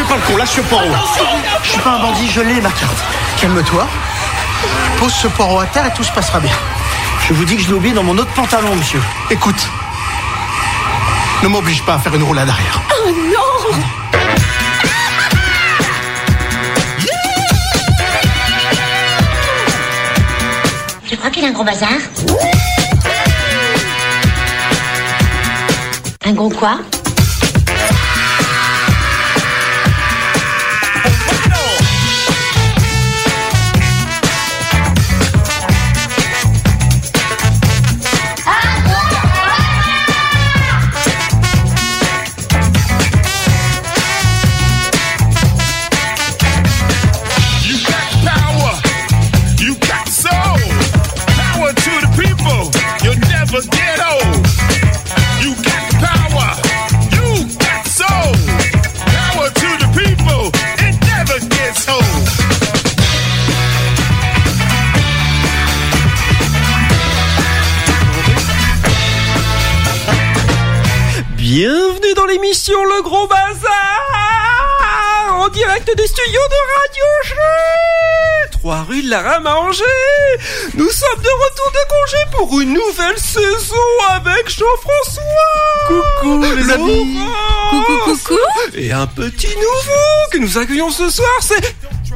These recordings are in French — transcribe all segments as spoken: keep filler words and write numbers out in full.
pas le con, lâche ce poireau. Je suis pas un bandit, je l'ai ma carte. Calme-toi. Pose ce poireau à terre et tout se passera bien. Je vous dis que je l'ai oublié dans mon autre pantalon, monsieur. Écoute, ne m'oblige pas à faire une roulade arrière. Oh non! Tu crois qu'il a un gros bazar? Un gros quoi? Bienvenue dans l'émission Le Gros Bazar, en direct des studios de Radio G, trois rue de la Rame à Angers. Nous sommes de retour de congé pour une nouvelle saison avec Jean-François. Coucou les amis. Coucou, coucou. Et un petit nouveau que nous accueillons ce soir, c'est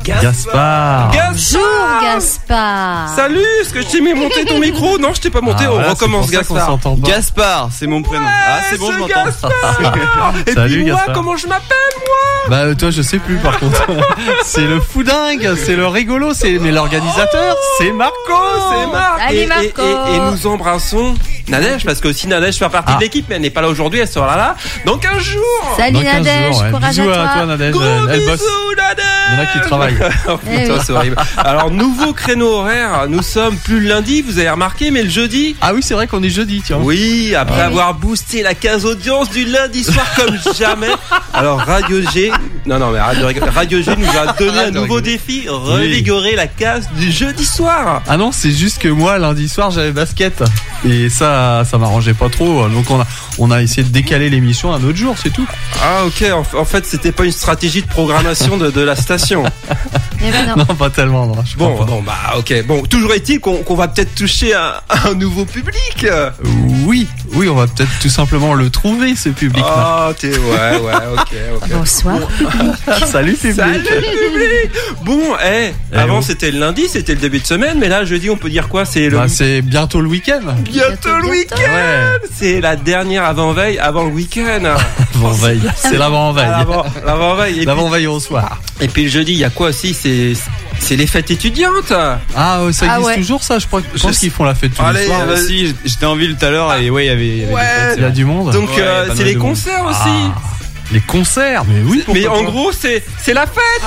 Gaspard. Bonjour Gaspard. Salut, est-ce que je t'ai mis monter ton micro? Non, je t'ai pas monté, Ah, on voilà, recommence c'est pour ça Gaspard. qu'on s'entend pas. Gaspard, c'est mon prénom. Ouais, Ah, c'est bon, je ce m'entends. Gaspard. Et Salut, puis moi, Gaspard. comment je m'appelle moi? Bah euh, toi je sais plus par contre. C'est le fou dingue, c'est le rigolo, c'est mais l'organisateur, c'est Marco. C'est Marc. Salut, et, et- Marco. et- et nous embrassons Nadège, parce que aussi Nadège fait partie Ah. de l'équipe, mais elle n'est pas là aujourd'hui, elle sera là dans quinze jours. Salut Dans quinze Nadège, jours, ouais. courage Bisous à toi. à toi Nadège, Gros elle, elle bosse. bisous Nadège. Il y en a qui travaillent. Oh Eh putain, oui. c'est horrible. Alors, nouveau créneau horaire, nous sommes plus le lundi, vous avez remarqué, mais le jeudi. Ah oui c'est vrai qu'on est jeudi tiens. Oui, après Ah. avoir boosté la case audience du lundi soir comme jamais. Alors Radio G, non non mais arrête de rigoler. Radio G nous a donné Arrête un de nouveau rigoler. défi, revigorer la case du jeudi soir. Ah non c'est juste que moi lundi soir j'avais basket et ça ça m'arrangeait pas trop donc on a on a essayé de décaler l'émission à un autre jour c'est tout. Ah ok, en, en fait c'était pas une stratégie de programmation de, de la station. Eh ben non. Non pas tellement non. Je Bon crois pas. bon bah ok, bon toujours est-il qu'on, qu'on va peut-être toucher un, un nouveau public. Oui oui on va peut-être tout simplement le trouver ce public. Ah t'es ouais ouais ok ok. Bonsoir. Salut public. Salut public. Bon eh, Eh avant oh. c'était le lundi, c'était le début de semaine, mais là jeudi on peut dire quoi? C'est le Bah, c'est bientôt le week-end. bientôt le week-end. Ouais. C'est la dernière avant-veille avant le week-end. L'avant-veille. C'est l'avant-veille. L'avant- L'avant-veille. Et, puis- L'avant-veille au soir. et puis le jeudi, il y a quoi aussi? C'est c'est les fêtes étudiantes. Ah ouais, ça Ah existe ouais. toujours ça, je crois. Je Je pense sais- qu'ils font la fête tous Allez, les soirs. vas-y. Si, j'étais en ville tout à l'heure et ouais, il y avait, il y avait Ouais. des fêtes, c'est Il y a vrai. du monde. Donc Ouais, euh, pas c'est mal les de monde. concerts aussi. Ah, les concerts, mais oui. Mais pourquoi en pas. gros, c'est c'est la fête.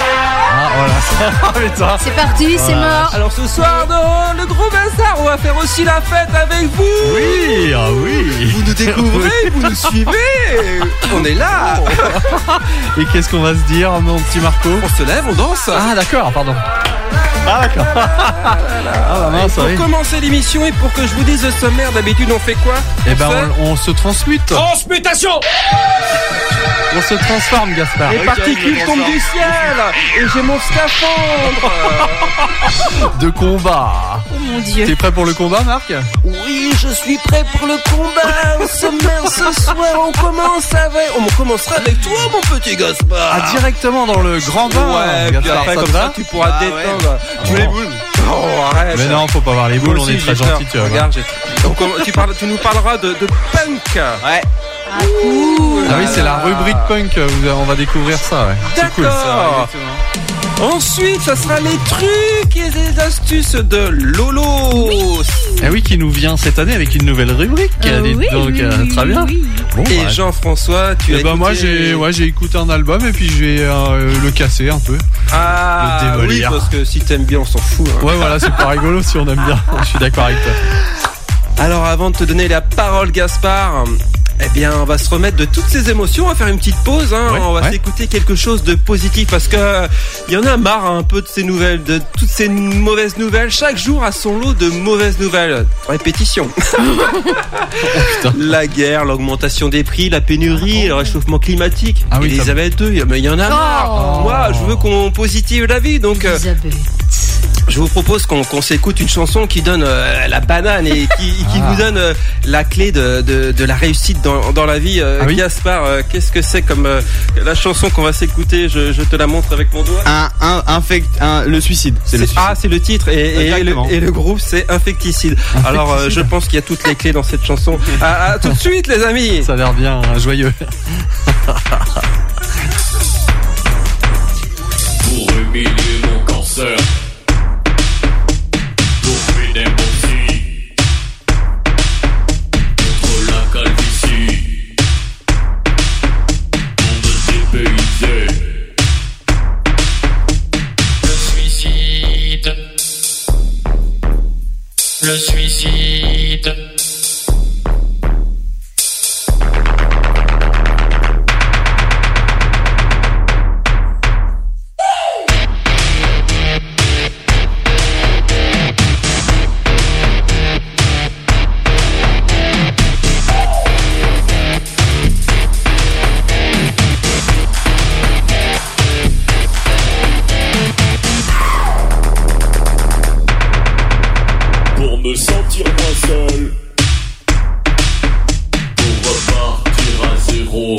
Ah voilà. Ah, putain. C'est parti, c'est mort. Alors ce soir dans le Gros Bazar, on va faire aussi la fête avec vous. Oui, ah oui. Vous nous découvrez, vous nous suivez. On est là. Et qu'est-ce qu'on va se dire, mon petit Marco? On se lève, on danse. Ah d'accord, pardon. Ah d'accord. Ah bah mince, Pour oui. commencer l'émission et pour que je vous dise le sommaire, d'habitude on fait quoi? Eh On ben fait- on, on se transmute. Transmutation. On se transforme, Gaspard. Les particules tombent du ciel et j'ai mon scaphandre. De combat. Oh mon Dieu. T'es prêt pour le combat, Marc? Oui, je suis prêt pour le combat. Au sommaire ce soir, on commence avec. On commencera avec toi, mon petit Gaspard. Ah, directement dans le grand bain. Ouais, puis Gaspard, après ça comme te ça va? tu pourras Ah te ouais. détendre. Tu Oh. les boules. Oh arrête. Mais non, faut pas voir les boules, Moi on est aussi, très j'ai peur. gentils, tu vas voir. Regarde, j'ai- Donc, on- tu, parles, tu nous parleras de, de punk. Ouais. Ah, cool. Ah oui, c'est la rubrique punk, vous- on va découvrir ça, ouais. C'est cool. D'accord. Ensuite, ça sera les trucs et les astuces de Lolo. Eh oui, qui nous vient cette année avec une nouvelle rubrique. Euh, dites oui, donc, oui, euh, oui, très bien. oui. Bon, Et bah, Jean-François, tu eh as ben, écouté... moi j'ai ouais, j'ai écouté un album et puis je vais euh, le casser un peu. Ah le oui, démolir. parce que si t'aimes bien, on s'en fout. hein. Ouais voilà, c'est pas rigolo si on aime bien. Je suis d'accord avec toi. Alors avant de te donner la parole Gaspard, Eh bien, on va se remettre de toutes ces émotions, on va faire une petite pause, hein. Ouais, on va ouais. s'écouter quelque chose de positif parce que il y en a marre hein, un peu de ces nouvelles, de toutes ces mauvaises nouvelles. Chaque jour a son lot de mauvaises nouvelles. Répétition. La guerre, l'augmentation des prix, la pénurie, le réchauffement climatique. Ah oui, Elisabeth deux, il y en a marre. Oh. Moi, je veux qu'on positive la vie, donc. euh, Elisabeth. Je vous propose qu'on qu'on s'écoute une chanson qui donne euh, la banane et qui, qui Ah. vous donne euh, la clé de, de, de la réussite dans, dans la vie. Euh, Ah oui. Gaspard, euh, qu'est-ce que c'est comme euh, la chanson qu'on va s'écouter? je, je te la montre avec mon doigt. Un, un, infect, un, le suicide. C'est le C'est- suicide. ah, c'est le titre et, et, le, Exactement. et le groupe c'est Infecticide. Alors euh, je pense qu'il y a toutes les clés dans cette chanson. À, à tout de suite les amis. Ça a l'air bien hein, joyeux. Pour humilier mon cancer, pour finir mon si, contre la calvitie, pour me dépayser. Le suicide, le suicide. Pour me sentir moins seul, pour repartir à zéro,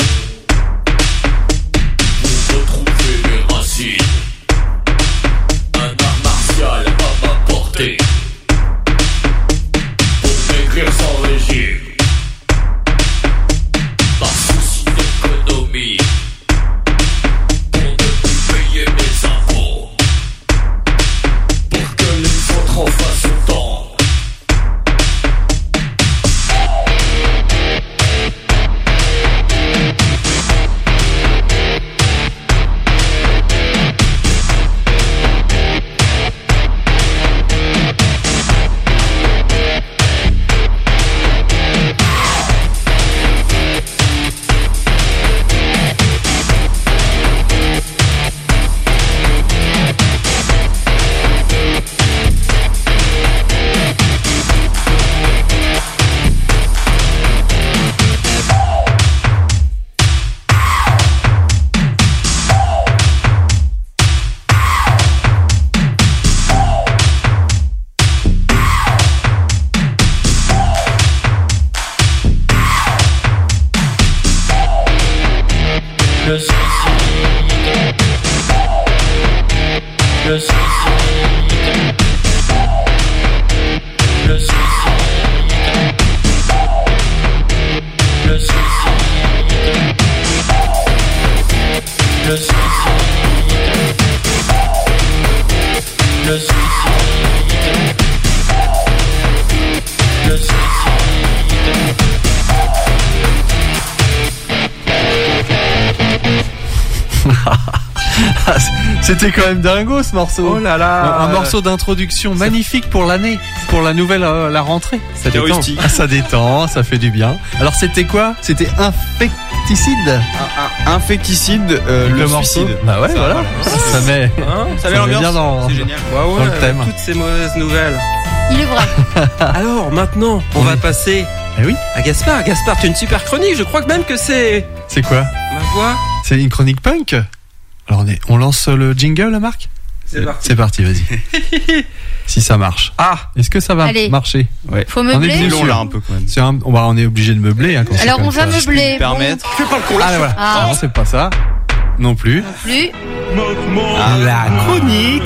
pour retrouver mes racines, un art martial à ma portée, pour m'écrire sans régime, par souci d'économie, pour ne plus payer mes impôts, pour que les autres en fassent autant. Le suicide, le suicide, le suicide, le suicide, le suicide, le suicide, le suicide. C'était quand même dingo ce morceau. Oh là là. Un, un morceau d'introduction magnifique pour l'année, pour la nouvelle euh, la rentrée. Ça C'est détend. rustique. Ah, ça détend, ça fait du bien. Alors c'était quoi? C'était Infecticide. Un, un infecticide, euh, le, morceau. suicide. Bah ouais, Ça, voilà. voilà. Ça met. Hein, Ça Ça met met l'ambiance. bien dans- C'est génial. ouais, ouais, Dans le thème. toutes ces mauvaises nouvelles. Il est vrai. Alors maintenant, on Oui. va passer Eh oui. à Gaspard. Gaspard, tu as une super chronique. Je crois que même que c'est C'est quoi? ma voix. C'est une chronique punk. Alors on, est, on lance le jingle, Marc? C'est parti. C'est parti, vas-y. Si ça marche. Ah, Est-ce que ça va Allez. marcher? Ouais. Faut On est meubler. obligé. Long là un peu quand même. C'est un- on, va, on est obligé de meubler. Hein, quand c'est Alors comme on va ça. meubler. Bon, Permettre. Ah, voilà. Ah. Non, c'est pas ça. Non plus. non plus. La chronique.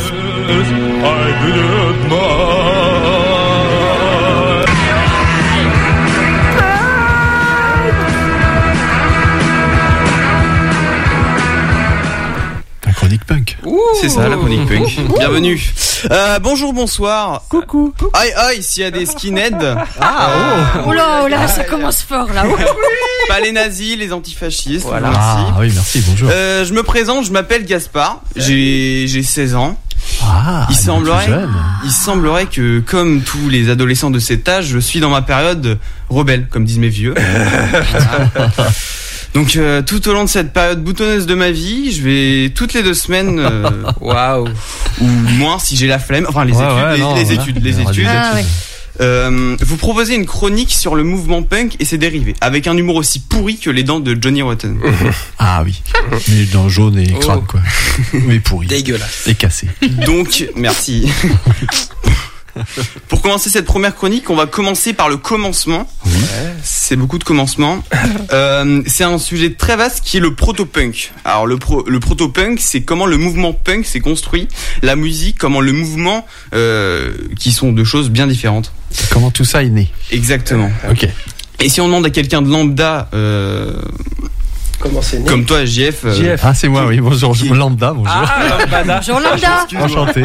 La chronique punk. C'est ça, la chronique punk. Bienvenue. Euh, bonjour, bonsoir. Coucou. Aïe, aïe, s'il y a des skinheads. Ah, oh. Oh là, oh là, ça commence fort là. Pas les nazis, les antifascistes. Ah Merci. oui, merci, bonjour. Euh, je me présente, je m'appelle Gaspard. J'ai, j'ai seize ans. Ah Ah, il semblerait, plus jeune. il semblerait que, comme tous les adolescents de cet âge, je suis dans ma période rebelle, comme disent mes vieux. Voilà. Donc euh, tout au long de cette période boutonneuse de ma vie, je vais toutes les deux semaines, waouh, wow, ou moins si j'ai la flemme. Enfin les ouais, études, ouais, les, non, les voilà. études, les études. Ah, ouais. Euh, vous proposez une chronique sur le mouvement punk et ses dérivés, avec un humour aussi pourri que les dents de Johnny Rotten. Ah oui, les dents jaunes et crâne, quoi. Mais pourri. Dégueulasse. Et cassé. Donc, merci. Pour commencer cette première chronique, on va commencer par le commencement. Oui. C'est beaucoup de commencements. Euh, c'est un sujet très vaste qui est le proto-punk. Alors le, pro, le proto-punk, c'est comment le mouvement punk s'est construit, la musique, comment le mouvement, euh, qui sont deux choses bien différentes. Comment tout ça est né. Exactement. Ok. Et si on demande à quelqu'un de lambda, euh, Comment c'est né? comme toi, J F. euh, J F. Ah, c'est moi, oui. Bonjour, je lambda, bonjour. Ah, Lambada. Bonjour Lambda. Enchanté.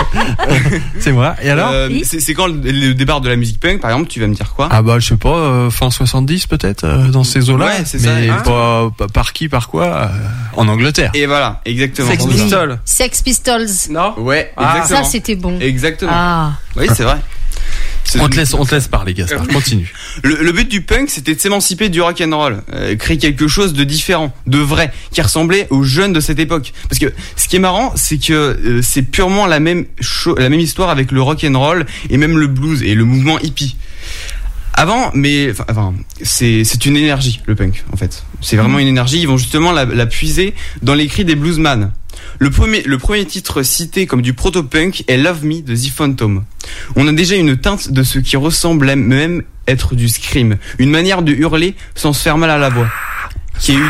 C'est moi. Et alors euh, Oui. c'est, c'est quand le, le départ de la musique punk, par exemple, tu vas me dire quoi? Ah bah je sais pas, euh, fin soixante-dix peut-être, euh, dans ces eaux-là. Ouais, c'est ça. Mais Ah. pas, pas- par qui, par quoi euh, En Angleterre. Et voilà, exactement. Sex Oui. Pistols. Sex Pistols. Non? Ouais, Ah. exactement. Ça c'était bon. Exactement. Ah. Oui, c'est vrai. C'est- On te laisse, on te laisse parler, Gaspard. Continue. Le, le but du punk, c'était de s'émanciper du rock and roll, euh, créer quelque chose de différent, de vrai, qui ressemblait aux jeunes de cette époque. Parce que ce qui est marrant, c'est que euh, c'est purement la même cho- la même histoire avec le rock and roll et même le blues et le mouvement hippie. Avant, mais enfin, enfin, c'est c'est une énergie, le punk, en fait. C'est vraiment une énergie. Ils vont justement la, la puiser dans les cris des bluesman. Le premier, le premier titre cité comme du proto-punk est Love Me de The Phantom. On a déjà une teinte de ce qui ressemble à même être du scream, une manière de hurler sans se faire mal à la voix, qui est,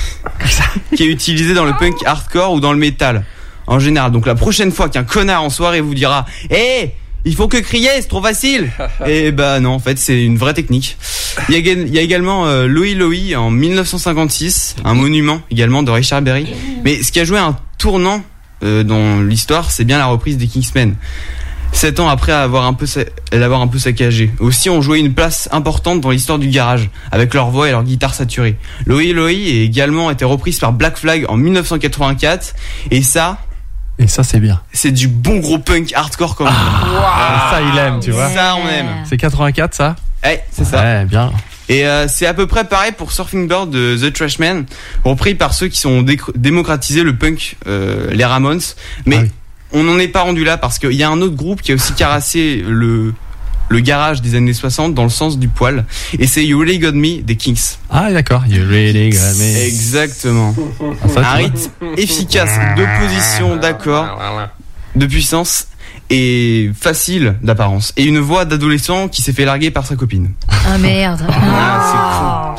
u- qui est utilisée dans le punk hardcore ou dans le metal en général. Donc la prochaine fois qu'un connard en soirée vous dira « Hé, il faut que crier, c'est trop facile !» Eh bah non, en fait, c'est une vraie technique. Il y a, il y a également euh, Louie Louie en dix-neuf cent cinquanté-six, un monument également de Richard Berry. Mais ce qui a joué un tournant euh, dans l'histoire, c'est bien la reprise des Kingsmen. Sept ans après avoir un peu sa- l'avoir un peu saccagé. Aussi ont joué une place importante dans l'histoire du garage, avec leur voix et leur guitare saturée. Louie Louie a également été reprise par Black Flag en dix-neuf cent quatre-vingt-quatre, et ça, Et ça, c'est bien. c'est du bon gros punk hardcore comme Ah, ça, il aime, tu vois. ça on aime. C'est quatre-vingt-quatre, ça Ouais, c'est ça. Ouais, bien. Et euh, c'est à peu près pareil pour Surfing Bird de The Trashmen, repris par ceux qui sont décr- démocratisé le punk, euh, les Ramones. Mais Ah oui. on n'en est pas rendu là parce qu'il y a un autre groupe qui a aussi caressé le le garage des années soixante dans le sens du poil. Et c'est You Really Got Me des Kinks. Ah, d'accord. You really got me. Exactement. Ah, ça, tu Un vois. rythme efficace de position, d'accord, de puissance et facile d'apparence. Et une voix d'adolescent qui s'est fait larguer par sa copine. Ah merde. Ah,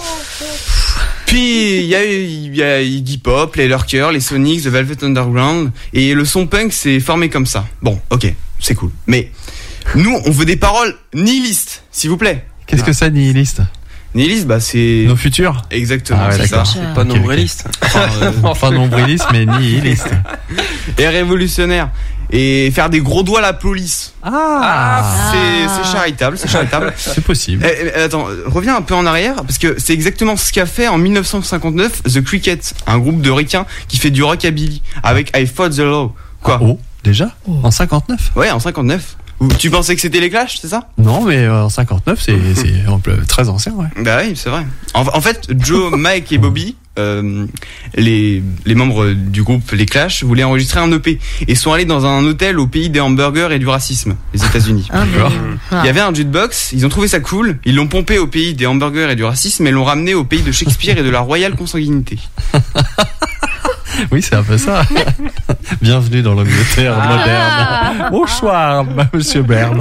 Puis il y a il y a Iggy Pop, les Lurkers, les Sonics, The Velvet Underground, et le son punk s'est formé comme ça. Bon, ok, c'est cool. Mais nous, on veut des paroles nihilistes, s'il vous plaît. Qu'est-ce que c'est, nihiliste Nihiliste, bah c'est Nos futurs exactement Ah ouais, c'est ça. d'accord. C'est Pas Ok, nombriliste. Enfin, euh, Enfin, nombriliste, mais nihiliste. et révolutionnaire. Et faire des gros doigts à la police. Ah, C'est c'est charitable, c'est charitable. c'est possible. Eh, eh, attends, euh, reviens un peu en arrière, parce que c'est exactement ce qu'a fait en dix-neuf cent cinquante-neuf The Cricket, un groupe de ricains qui fait du rockabilly, avec I Fought the Law. Quoi? Oh, déjà En cinquante-neuf Ouais, en cinquante-neuf. Ou- Tu pensais que c'était les Clash, c'est ça? Non, mais euh, en cinquante-neuf, c'est c'est un peu très ancien, ouais. Bah oui, c'est vrai. En, en fait, Joe, Mike et Bobby, euh, les, les membres du groupe Les Clash, voulaient enregistrer un E P et sont allés dans un hôtel au pays des hamburgers et du racisme, les États-Unis. Ah, mais- Il y avait un jukebox, ils ont trouvé ça cool, ils l'ont pompé au pays des hamburgers et du racisme et l'ont ramené au pays de Shakespeare et de la royale consanguinité. Oui, c'est un peu ça. Bienvenue dans l'Angleterre Ah. moderne. Bonsoir, bah, monsieur Berne.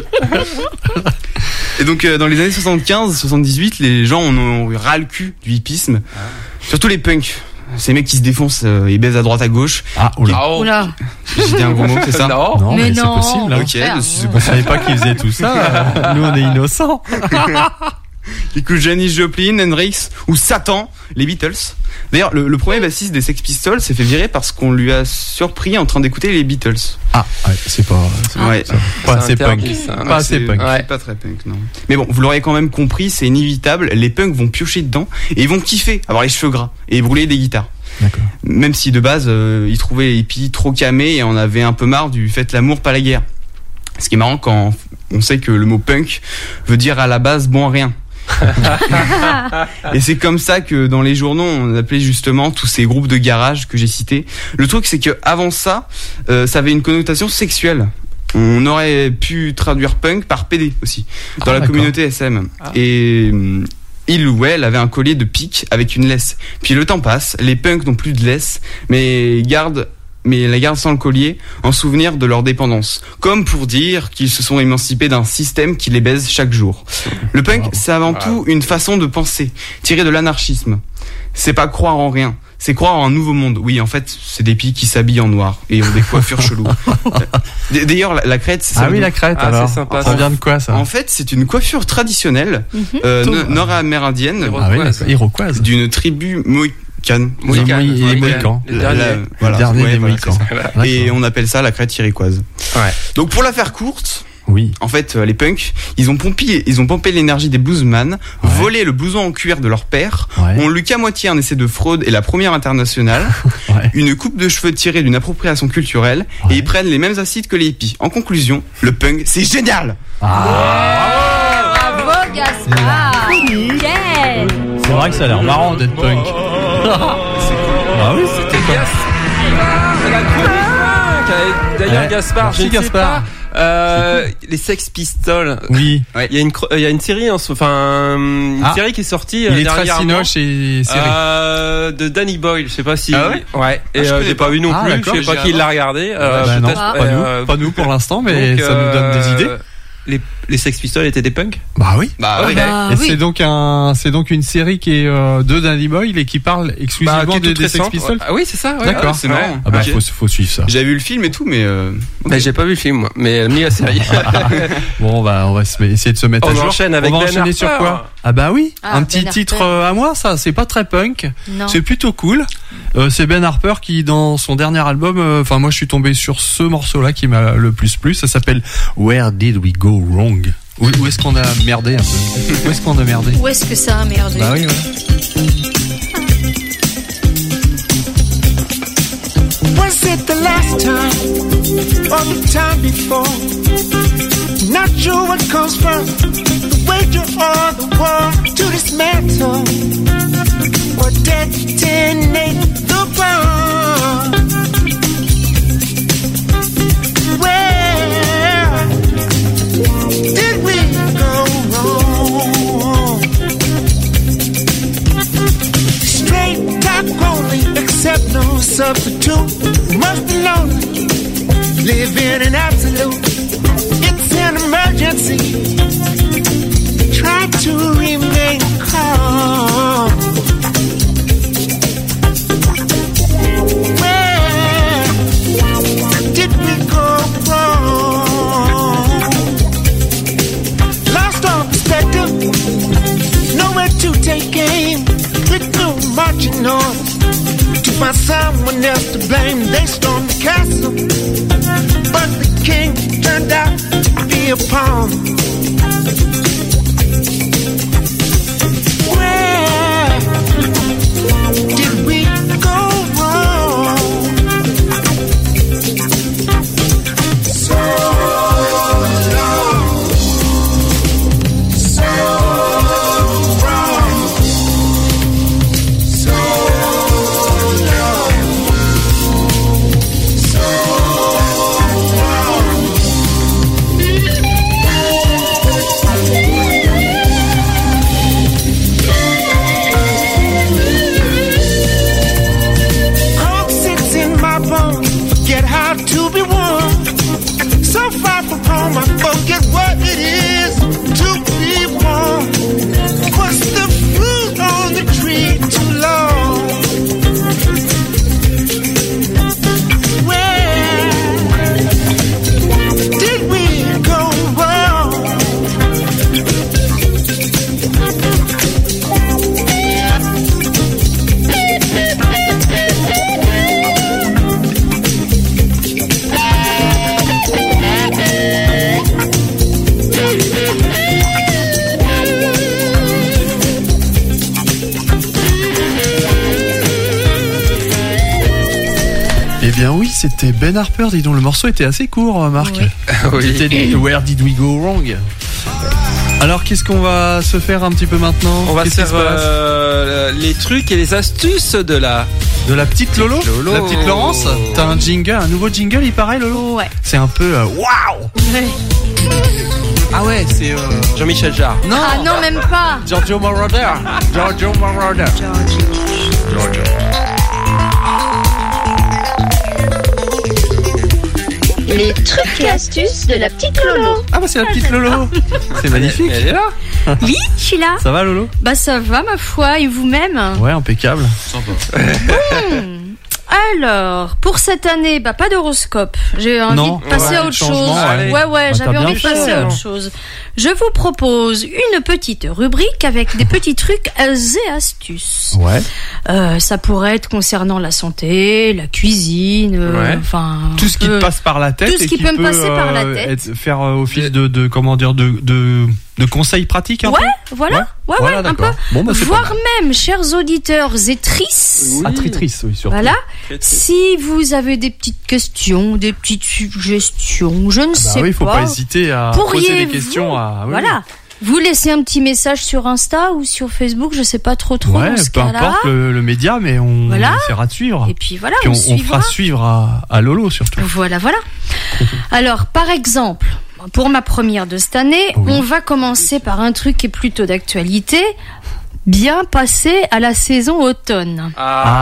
Et donc euh, dans les années soixante-quinze soixante-dix-huit, les gens en ont eu ras le cul du hippisme, surtout les punks. Ces mecs qui se défoncent euh, et baisent à droite à gauche. Ah, oula. Oh. Oula. J'ai dit un gros mot, c'est ça? Non. Non, mais, Mais c'est non. possible. Hein. Ok, Frère, je suis- On savait pas qu'ils faisaient tout ça. Nous, on est innocents. Écoute, Janis Joplin, Hendrix ou Satan, les Beatles. D'ailleurs, le, le premier bassiste des Sex Pistols s'est fait virer parce qu'on lui a surpris en train d'écouter les Beatles. Ah, ouais, c'est pas, c'est Ouais. pas assez C'est punk. interdit, ça. Pas assez C'est- punk. c'est Ouais. pas très punk, non. Mais bon, vous l'aurez quand même compris, c'est inévitable. Les punks vont piocher dedans et ils vont kiffer avoir les cheveux gras et brûler des guitares. D'accord. Même si de base, euh, il trouvait les hippies trop camés et on avait un peu marre du fait l'amour, pas la guerre. Ce qui est marrant quand on sait que le mot punk veut dire à la base bon à rien. Et c'est comme ça que dans les journaux on appelait justement tous ces groupes de garage que j'ai cités. Le truc c'est que avant ça, euh, ça avait une connotation sexuelle. On aurait pu traduire punk par pédé aussi dans Ah, la d'accord. communauté S M. Ah. Et hum, il ou elle avait un collier de pique avec une laisse. Puis le temps passe, les punks n'ont plus de laisse, mais gardent mais la gardent sans le collier en souvenir de leur dépendance, comme pour dire qu'ils se sont émancipés d'un système qui les baise chaque jour. Le punk, Wow. c'est avant tout une façon de penser, tirée de l'anarchisme. C'est pas croire en rien, c'est croire en un nouveau monde. Oui, en fait, c'est des filles qui s'habillent en noir et ont des coiffures cheloues. D- D'ailleurs, la, la crête, c'est Ah oui, la crête Ah, alors. c'est sympa, ça ça. vient de quoi ça? en fait, c'est une coiffure traditionnelle euh, Tom. no- nord-amérindienne Iroquoise. Ah oui, d'accord. Iroquoise. d'une tribu mohicane. Mohicane, Les Mohi- les ouais, Mohicans. les La- derniers. la- Le voilà, dernier ouais, des voilà, Mohicans. c'est ça. D'accord. Et on appelle ça la crête iroquoise. Ouais. Donc pour la faire courte, Oui. en fait, euh, les punks, ils ont pompé, ils ont pompé l'énergie des bluesman, Ouais. volé le blouson en cuir de leur père, Ouais. ont lu qu'à moitié un essai de fraude et la première internationale, Ouais. une coupe de cheveux tirée d'une appropriation culturelle, Ouais. et ils prennent les mêmes acides que les hippies. En conclusion, le punk, c'est génial! Ah, Bravo, Gaspard. Yeah. c'est vrai que ça a l'air marrant d'être punk. Ah oui, C'était Gaspard, la chronique punk. D'ailleurs, Ouais. Gaspard, Merci, je ne sais Gaspard. pas, euh, les Sex Pistols. Oui. Il y a une, cro- il y a une série, en ce- enfin, une Ah. série qui est sortie euh, Il est très dernièrement. sinoche et serré. Euh, de Danny Boyle, je sais pas si. Ah ouais Et Ah, je euh, connais j'ai pas pas. vu non Ah, plus. d'accord. Je sais pas J'ai qui un- l'a regardé. Euh, Bah non, peut-être, pas euh, nous, pas nous pour l'instant, mais donc, ça nous donne des euh, idées. Les, les Sex Pistols étaient des punks. Bah oui. Bah, oui. Bah, Et oui. c'est donc un, c'est donc une série qui est euh, de Danny Boyle et qui parle exclusivement qui est des, toute des Sex récente. Pistols. Ah oui, c'est ça. Ouais. D'accord. Ah, c'est marrant. Ah bah Ok. faut, faut suivre ça. J'avais vu le film et tout, mais euh, ok. Mais j'ai pas vu le film, moi, mais ni la série. Bon, on va, on va se- essayer de se mettre On à jour. enchaîne avec on va Ben enchaîner sur Harper. quoi? Ah bah oui, Ah, un petit Ben titre Harper. euh, à moi, ça, c'est pas très punk. Non. C'est plutôt cool. Euh, c'est Ben Harper qui, dans son dernier album, euh, enfin moi je suis tombé sur ce morceau-là qui m'a le plus plu. Ça s'appelle Where Did We Go Wrong? Où, où est-ce qu'on a merdé un peu? Où est-ce qu'on a merdé? Où est-ce que ça a merdé? Bah oui, ouais. Was it the last time or the time before? Not sure what comes first, the wager or the war to dismantle or detonate the bomb. Where did we go wrong? Straight talk only, accept no substitute. Must be lonely, live in an absolute. It's an emergency. Try to remain calm. Where did we go wrong? Lost all perspective, nowhere to take aim. With no marching orders to find someone else to blame. They stormed the castle, but the king turned out to be a pawn. Where did we go wrong? So long, so wrong, so long, so wrong. Cold sits in my bones, forget how to be warm. So far from home, I forget what it is to be warm. Was the fruit on the tree too long? Where did we go wrong? bien oui, c'était Ben Harper. Dis donc, le morceau était assez court, Marc. Oui. C'était Where Did We Go Wrong? Alors, qu'est-ce qu'on va se faire un petit peu maintenant? On va Qu'est-ce faire qui se passe euh, les trucs et les astuces de la... De la petite Lolo, Lolo. La petite Laurence. T'as un jingle, un nouveau jingle, il paraît, Lolo? Ouais. C'est un peu... euh, Waouh. Ah ouais, c'est... Euh... Jean-Michel Jarre. Non. Ah non, même pas. Giorgio Moroder. Giorgio Moroder. Giorgio. Les trucs et astuces de la petite Lolo. Ah bah c'est la petite Lolo. C'est magnifique. Elle est là. Oui, je suis là. Ça va, Lolo? Bah ça va, ma foi, et vous-même? Ouais, impeccable. Hmm. Alors, pour cette année, bah pas d'horoscope. J'ai envie Non. de passer Ouais, à autre changement, chose. allez. Ouais, ouais, Bah, j'avais t'as envie bien de passer fait. à autre chose. Je vous propose une petite rubrique avec des petits trucs et astuces. Ouais. Euh, ça pourrait être concernant la santé, la cuisine, euh, Ouais. enfin Tout ce qui te euh, passe par la tête. tout ce et qui peut me passer par la euh, tête. être- faire euh, office de, de, comment dire, de, de, de conseils pratiques un Ouais, peu. voilà, ouais, ouais, Voilà, un peu. d'accord. Bon, bah, c'est pas Voire mal. même, chers auditeurs et trices, Ah, tritrice, oui, surtout. voilà, si vous avez des petites questions, des petites suggestions, je ne Bah sais oui, faut pas, pas hésiter à poser des pourriez-vous- questions à. oui, voilà, vous laissez un petit message sur Insta ou sur Facebook, je sais pas trop trop Ouais, dans ce peu cas-là. importe le, le média, mais on Voilà. essaiera de suivre. Et puis voilà, Puis on, on, on suivra. fera suivre à, à Lolo surtout. Voilà, voilà. Alors, par exemple, pour ma première de cette année, Oui. on va commencer par un truc qui est plutôt d'actualité. Bien passer à la saison automne.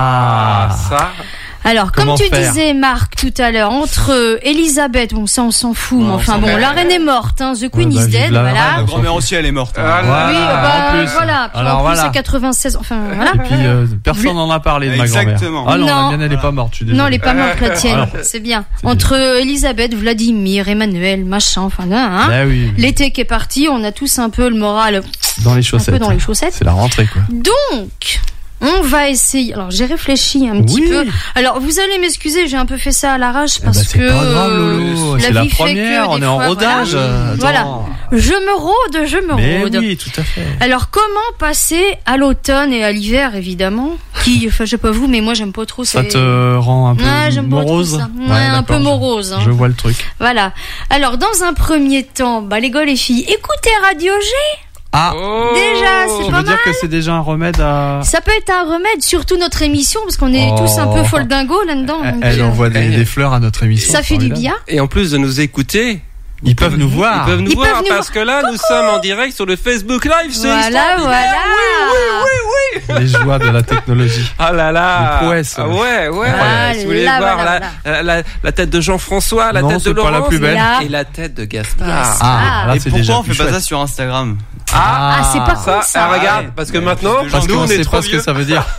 Ah, ça. Alors, Comment comme tu faire disais, Marc, tout à l'heure, entre euh, Elisabeth, bon, ça on s'en fout, mais on enfin s'en bon, fout. la reine est morte, hein, The Queen Ouais, bah, is vive dead, la voilà. reine. La grand-mère aussi, elle est morte. hein. Ah, Voilà, Oui, bah, en plus. voilà. Puis Alors en plus, voilà. c'est quatre-vingt-seize, enfin, voilà. Et puis euh, personne n'en a parlé de ma grand-mère. Exactement. Ah non, Non. la mienne elle est pas morte, je suis désolé. Non, elle est pas morte, la tienne, Alors, c'est bien. c'est Entre euh, Elisabeth, Vladimir, Emmanuel, machin, enfin, hein. Ah oui, oui. L'été qui est parti, on a tous un peu le moral Dans les un chaussettes. peu dans les chaussettes. C'est la rentrée quoi. Donc, on va essayer. Alors, j'ai réfléchi un petit Oui. peu. Alors, vous allez m'excuser, j'ai un peu fait ça à l'arrache Eh parce bah, c'est que pas grave, euh, Lolo. la C'est la vie fait que première, on des est en fois, rodage. Voilà. euh, attends. Voilà. Je me rôde, je me Mais rôde. oui, tout à fait. Alors, comment passer à l'automne et à l'hiver, évidemment Qui, enfin, je sais pas vous, mais moi, j'aime pas trop. Ça c'est- te rend un peu Ouais, j'aime pas trop morose. ça. Ouais, un peu d'accord, je- morose. hein. Je vois le truc. Voilà. Alors, dans un premier temps, bah, les gars, les filles, écoutez Radio G. Ah, Oh. Déjà, c'est tu pas veux dire mal. que c'est déjà un remède à. Ça peut être un remède, surtout notre émission, parce qu'on est Oh. tous un peu foldingo là-dedans. Elle, donc, elle euh, envoie des, des fleurs à notre émission. ça fait du formidable. bien. Et en plus de nous écouter, Ils peuvent nous voir. ils peuvent nous Ils voir peuvent nous parce que là, nous sommes en direct sur le Facebook Live. C'est Voilà, extraordinaire. voilà. Les joies de la technologie. Ah là là. Les prouesses. Ah ouais, ouais. Ah Si vous voulez là, voir voilà, la, la, la, la tête de Jean-François, la Non, tête de c'est pas Laurence la plus belle. Là. et la tête de Gaspard. Yes. Ah, là Et c'est pourquoi déjà on fait plus pas ça chouette. sur Instagram? Ah, c'est pas Ça, con ça. ah, regarde, Ouais. parce que Ouais, maintenant, parce que Parce nous, qu'on on est sait trop pas ce que vieux. ça veut dire.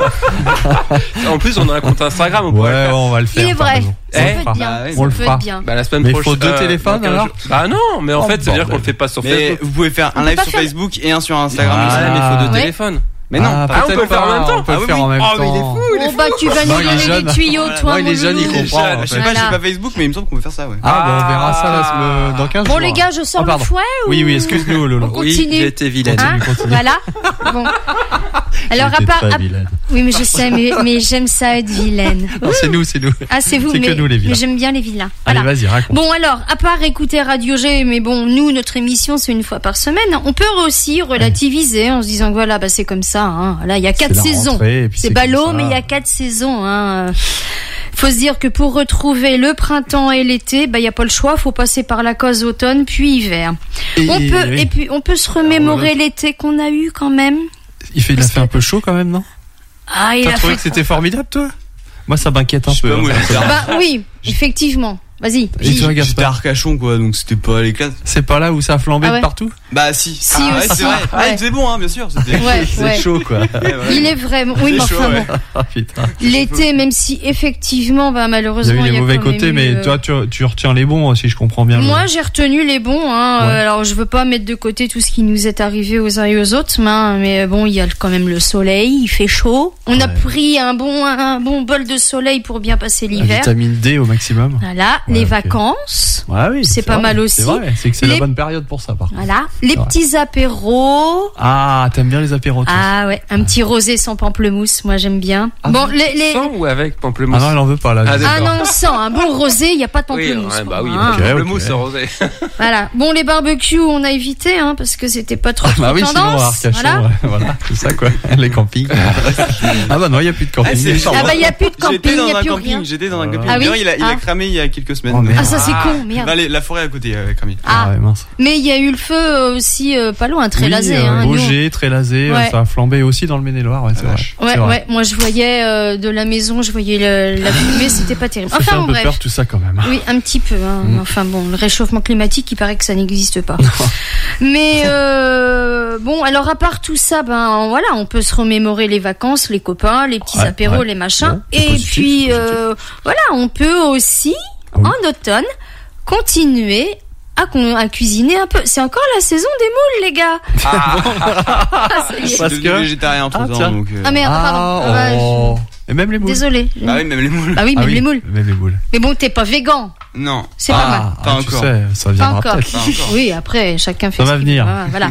En plus, on a un compte Instagram, on Ouais, pourrait le faire. on va le faire. Il est t'as vrai. raison. Ça On peut le fera. être bien. Bah ouais, Ça on le peut fera. être bien. Bah, la semaine Mais il prochaine. faut deux téléphones, dans quinze alors jours. Bah non, mais en Oh, fait, ça veut dire bordel. qu'on le fait pas sur Mais Facebook. vous pouvez faire On un peut live pas sur faire- Facebook et un sur Instagram. Ah, aussi. Ouais, mais il faut deux Ouais. téléphones. Mais non, Ah, pas- Ah, on peut-être peut le faire en pas, même temps. On peut Ah le oui, faire oui. en même Oh, mais il est temps. fou. Bon, bah, tu vas Non, nous il est donner jeune. des tuyaux, toi, Ouais, il mon est jeune, il loulou. comprend. en Je sais fait. pas, j'ai Voilà. pas Facebook, mais il me semble qu'on peut faire ça, ouais. Ah, bon, on verra ça là, le- dans quinze jours. Bon, les gars, je sors Ah, le pardon. fouet ou... Oui, oui, excuse-nous, Lolo. On Oui, continue. j'ai été vilaine. Hein continue. Voilà. Bon. Alors, à C'était part... très à- vilaine. Oui, mais je sais, mais, mais j'aime ça être vilaine. Non, c'est nous, c'est nous. Ah, c'est vous, C'est mais, que nous, les vilains. mais j'aime bien les vilains. Allez, Voilà. vas-y, raconte. Bon, alors, à part écouter Radio G, mais bon, nous, notre émission, c'est une fois par semaine, on peut aussi relativiser en se disant que voilà, bah, c'est comme ça, hein. Là, il y a quatre C'est la saisons. rentrée, et puis C'est c'est ballot, comme ça. mais il y a quatre saisons, hein. Faut se dire que pour retrouver le printemps et l'été, bah, il y a pas le choix, faut passer par la case automne puis hiver. Et- On et- peut, oui. et puis, on peut se remémorer l'été qu'on a eu quand même. Il fait, il a Parce fait un que- peu chaud quand même, non? Ah, il T'as a trouvé fait. que c'était formidable, toi? Moi, ça m'inquiète un Je sais peu. pas, moi, hein. j'étais à- Bah, oui, effectivement. Vas-y. Et toi, J'étais à Gaspard? Arcachon, quoi, donc c'était pas l'éclat. C'est pas là où ça a flambé Ah ouais. de partout? Bah si. Si, Ah, ouais, aussi, c'est vrai. ouais. Ah, c'est bon, hein, bien sûr. C'était Ouais, C'est ouais. chaud, quoi. Ouais, ouais. Il est vraiment. Oui, mais C'est chaud, enfin ouais. bon. Ah, putain. L'été, même si effectivement, bah, Vous malheureusement, avez il y les a mauvais quand même côtés, eu, mais euh, toi, tu, tu retiens les bons, si je comprends bien. Moi, j'ai retenu les bons. Hein. Ouais. Euh, alors, je veux pas mettre de côté tout ce qui nous est arrivé aux uns et aux autres, mais, hein, mais bon, il y a quand même le soleil, il fait chaud. On a Ouais. pris un bon, un bon bol de soleil pour bien passer La l'hiver. vitamine D au maximum. Voilà. les Ouais, ok. vacances. Ouais, oui, C'est pas vrai, mal aussi. C'est vrai, c'est que c'est Les- la bonne période pour ça, par contre. Voilà, les Ouais. petits apéros. Ah, t'aimes bien les apéros, toi. Ah ouais, un petit rosé sans pamplemousse, moi j'aime bien. Ah, bon, les, les... Sans ou avec Ah pamplemousse? non, elle en veut pas, là. Ah, Ah non, sans, un bon rosé, il n'y a pas de Oui, pamplemousse. ouais, pour bah oui, moi, hein. ok. pamplemousse rosé. Voilà. Bon, les barbecues, on a évité, hein, parce que c'était pas trop, trop Bah oui, sinon, tendance. Arcachon, voilà. ouais, voilà, c'est ça, quoi. Les campings. Ah bah non, il n'y a plus de camping. Ah, c'est Ah bah, il n'y a plus de camping, J'étais il dans n'y a un plus camping, rien. j'étais dans un Ah camping. oui D'ailleurs, il a, il a Ah. cramé il y a quelques semaines. Oh, merde. Ah, ça c'est con, merde. Bah, les- la forêt à côté a cramé. Ah, Ah ouais, mince. mais il y a eu le feu euh, aussi, euh, pas loin, très lasé. Oui, euh, hein, nous. Beaugé, Trélazé, Ouais. ça a flambé aussi dans le Maine-et-Loire, ouais, c'est vrai. Ouais, C'est vrai. ouais, moi je voyais euh, de la maison, je voyais le- la fumée, c'était pas terrible. Ça fait Enfin un bon, peu bref. peur tout ça quand même. Oui, un petit peu. Hein. Mm. Enfin bon, le réchauffement climatique, il paraît que ça n'existe pas. Mais euh, bon, alors à part tout ça, ben voilà, on peut se remémorer les vacances, les copains, les petits Ouais, apéros, ouais. les machins. Bon, c'est Et positif, puis c'est positif. euh, voilà, on peut aussi Oui. en automne continuer à, con- à cuisiner un peu. C'est encore la saison des moules, les gars. Ah, ça y est. Je suis Parce devenu que- végétarien entre Ah, temps, tiens. donc. euh, Ah merde, pardon. Ah, bah, je- oh. Et même les moules. Désolée. Bah oui, même les moules. Bah oui, Ah même oui, les moules. Même les moules. Mais bon, t'es pas végan. Non. C'est pas mal. Ah, Pas ah, tu encore. sais, ça Pas viendra encore. peut-être. Pas encore. Oui, après, chacun fait Ça ce va qu'il venir. veut. Ah, voilà.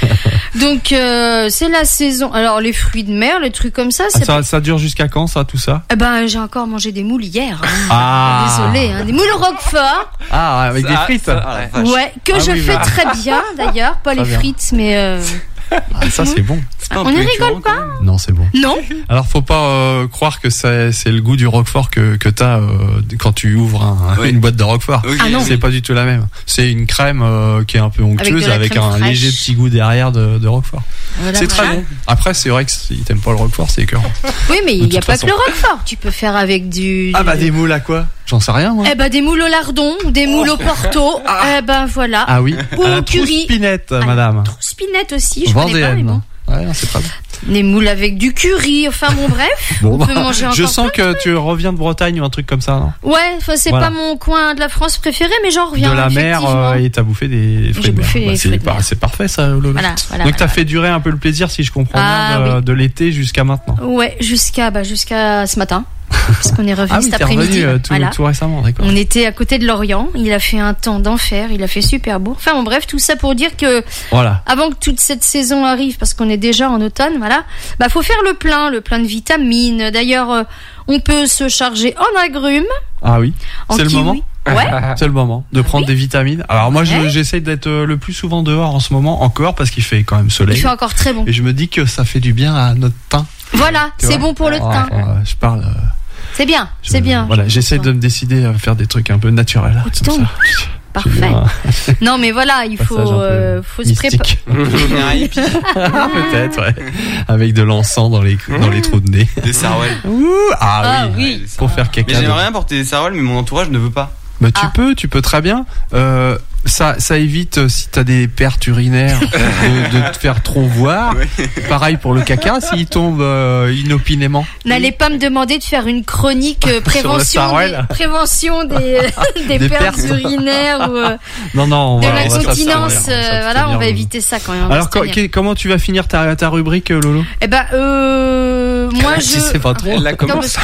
Donc, euh, c'est la saison. Alors, les fruits de mer, les trucs comme ça, Ah, c'est. ça, ça dure jusqu'à quand, ça, tout ça? Eh ben, j'ai encore mangé des moules hier. hein. Ah. Désolée, hein. Des moules au Roquefort. Ah, avec des Ça- frites. ça- ah, la vache. Ouais, que Ah je oui, fais bah. très bien, d'ailleurs. Pas Très les bien. frites, mais. euh, Ah, ça, c'est bon. C'est pas un On peu y rigole écœurant, pas quand même Non, c'est bon. Non. Alors, faut pas euh, croire que c'est c'est le goût du Roquefort que, que t'as euh, quand tu ouvres un- Oui. une boîte de Roquefort. Ok. Ah non. C'est pas du tout la même. C'est une crème euh, qui est un peu onctueuse de la avec, crème un fraîche. léger petit goût derrière de, de Roquefort. Voilà, c'est très voilà. bon. Après, c'est vrai que si t'aimes pas le Roquefort, c'est écœurant. Oui, mais il De n'y a toute pas façon. que le Roquefort. Tu peux faire avec du. Ah du- bah des moules à quoi? J'en sais rien, moi. Eh ben, des moules au lardon, des moules au porto. Eh ben, voilà. Ah oui. Ou À la curry. Trouspinette, Ah, madame. Spinette aussi, je connais pas, mais Vendéenne. bon. Ouais, non, c'est pas bon. Des moules avec du curry, enfin bon bref, Bon, on peut bah, manger encore je sens plein de que tu reviens de Bretagne ou un truc comme ça, non? Ouais, enfin c'est Voilà. pas mon coin de la France préféré, mais j'en reviens. De la mer effectivement. euh, et t'as bouffé des fruits J'ai de mer. bouffé des Bah, c'est fruits de par- mer. c'est parfait ça, Lolo. Voilà, voilà, Donc t'as voilà. fait durer un peu le plaisir, si je comprends Ah, bien, de, oui. de l'été jusqu'à maintenant. Ouais, jusqu'à bah, jusqu'à ce matin, parce qu'on est revenu Ah oui, cet t'es après-midi. revenu euh, tout, voilà. tout récemment, d'accord. On était à côté de Lorient. Il a fait un temps d'enfer. Il a fait super beau. Enfin bon, bref, tout ça pour dire que Voilà. avant que toute cette saison arrive, parce qu'on est déjà en automne, voilà, bah faut faire le plein, le plein de vitamines. D'ailleurs, euh, on peut se charger en agrumes, Ah oui. en C'est le kiwi. moment. Ouais. C'est le moment de prendre oui. des vitamines. Alors moi, je- Ouais. j'essaye d'être euh, le plus souvent dehors en ce moment, encore parce qu'il fait quand même Il soleil. fait encore très bon. Et je me dis que ça fait du bien à notre teint. Voilà, tu c'est vois. bon pour le Ouais, teint. euh, je parle. euh, C'est bien, je- c'est bien. Voilà, j'essaie de me décider à faire des trucs un peu naturels. Oh, dis comme donc. ça. Parfait. Non, mais voilà, il faut, Passage un peu euh, faut se préparer. mystique. Un hippie, Peut-être, ouais. Avec de l'encens dans les, dans les trous de nez. des sarouels. Ouh, ah, Ah oui. oui. Pour faire Mais caca. j'aimerais bien porter des sarouels, mais mon entourage ne veut pas. Bah, tu Ah. peux, tu peux très bien. Euh, ça, ça évite euh, si t'as des pertes urinaires de, de te faire trop voir. Pareil pour le caca, s'il tombe euh, inopinément. N'allez pas me demander de faire une chronique euh, prévention, Sarouel. des, prévention des, des, Des pertes pertes. urinaires ou euh, Non, non, on de va, on va l'incontinence. s'abstenir, euh, on va voilà, on va s'abstenir. éviter ça quand même. on va Alors, co- s'abstenir. qu'est- comment tu vas finir ta, ta rubrique, euh, Lolo? Eh ben, euh, moi Tu je. sais pas trop. Elle la Non, commence.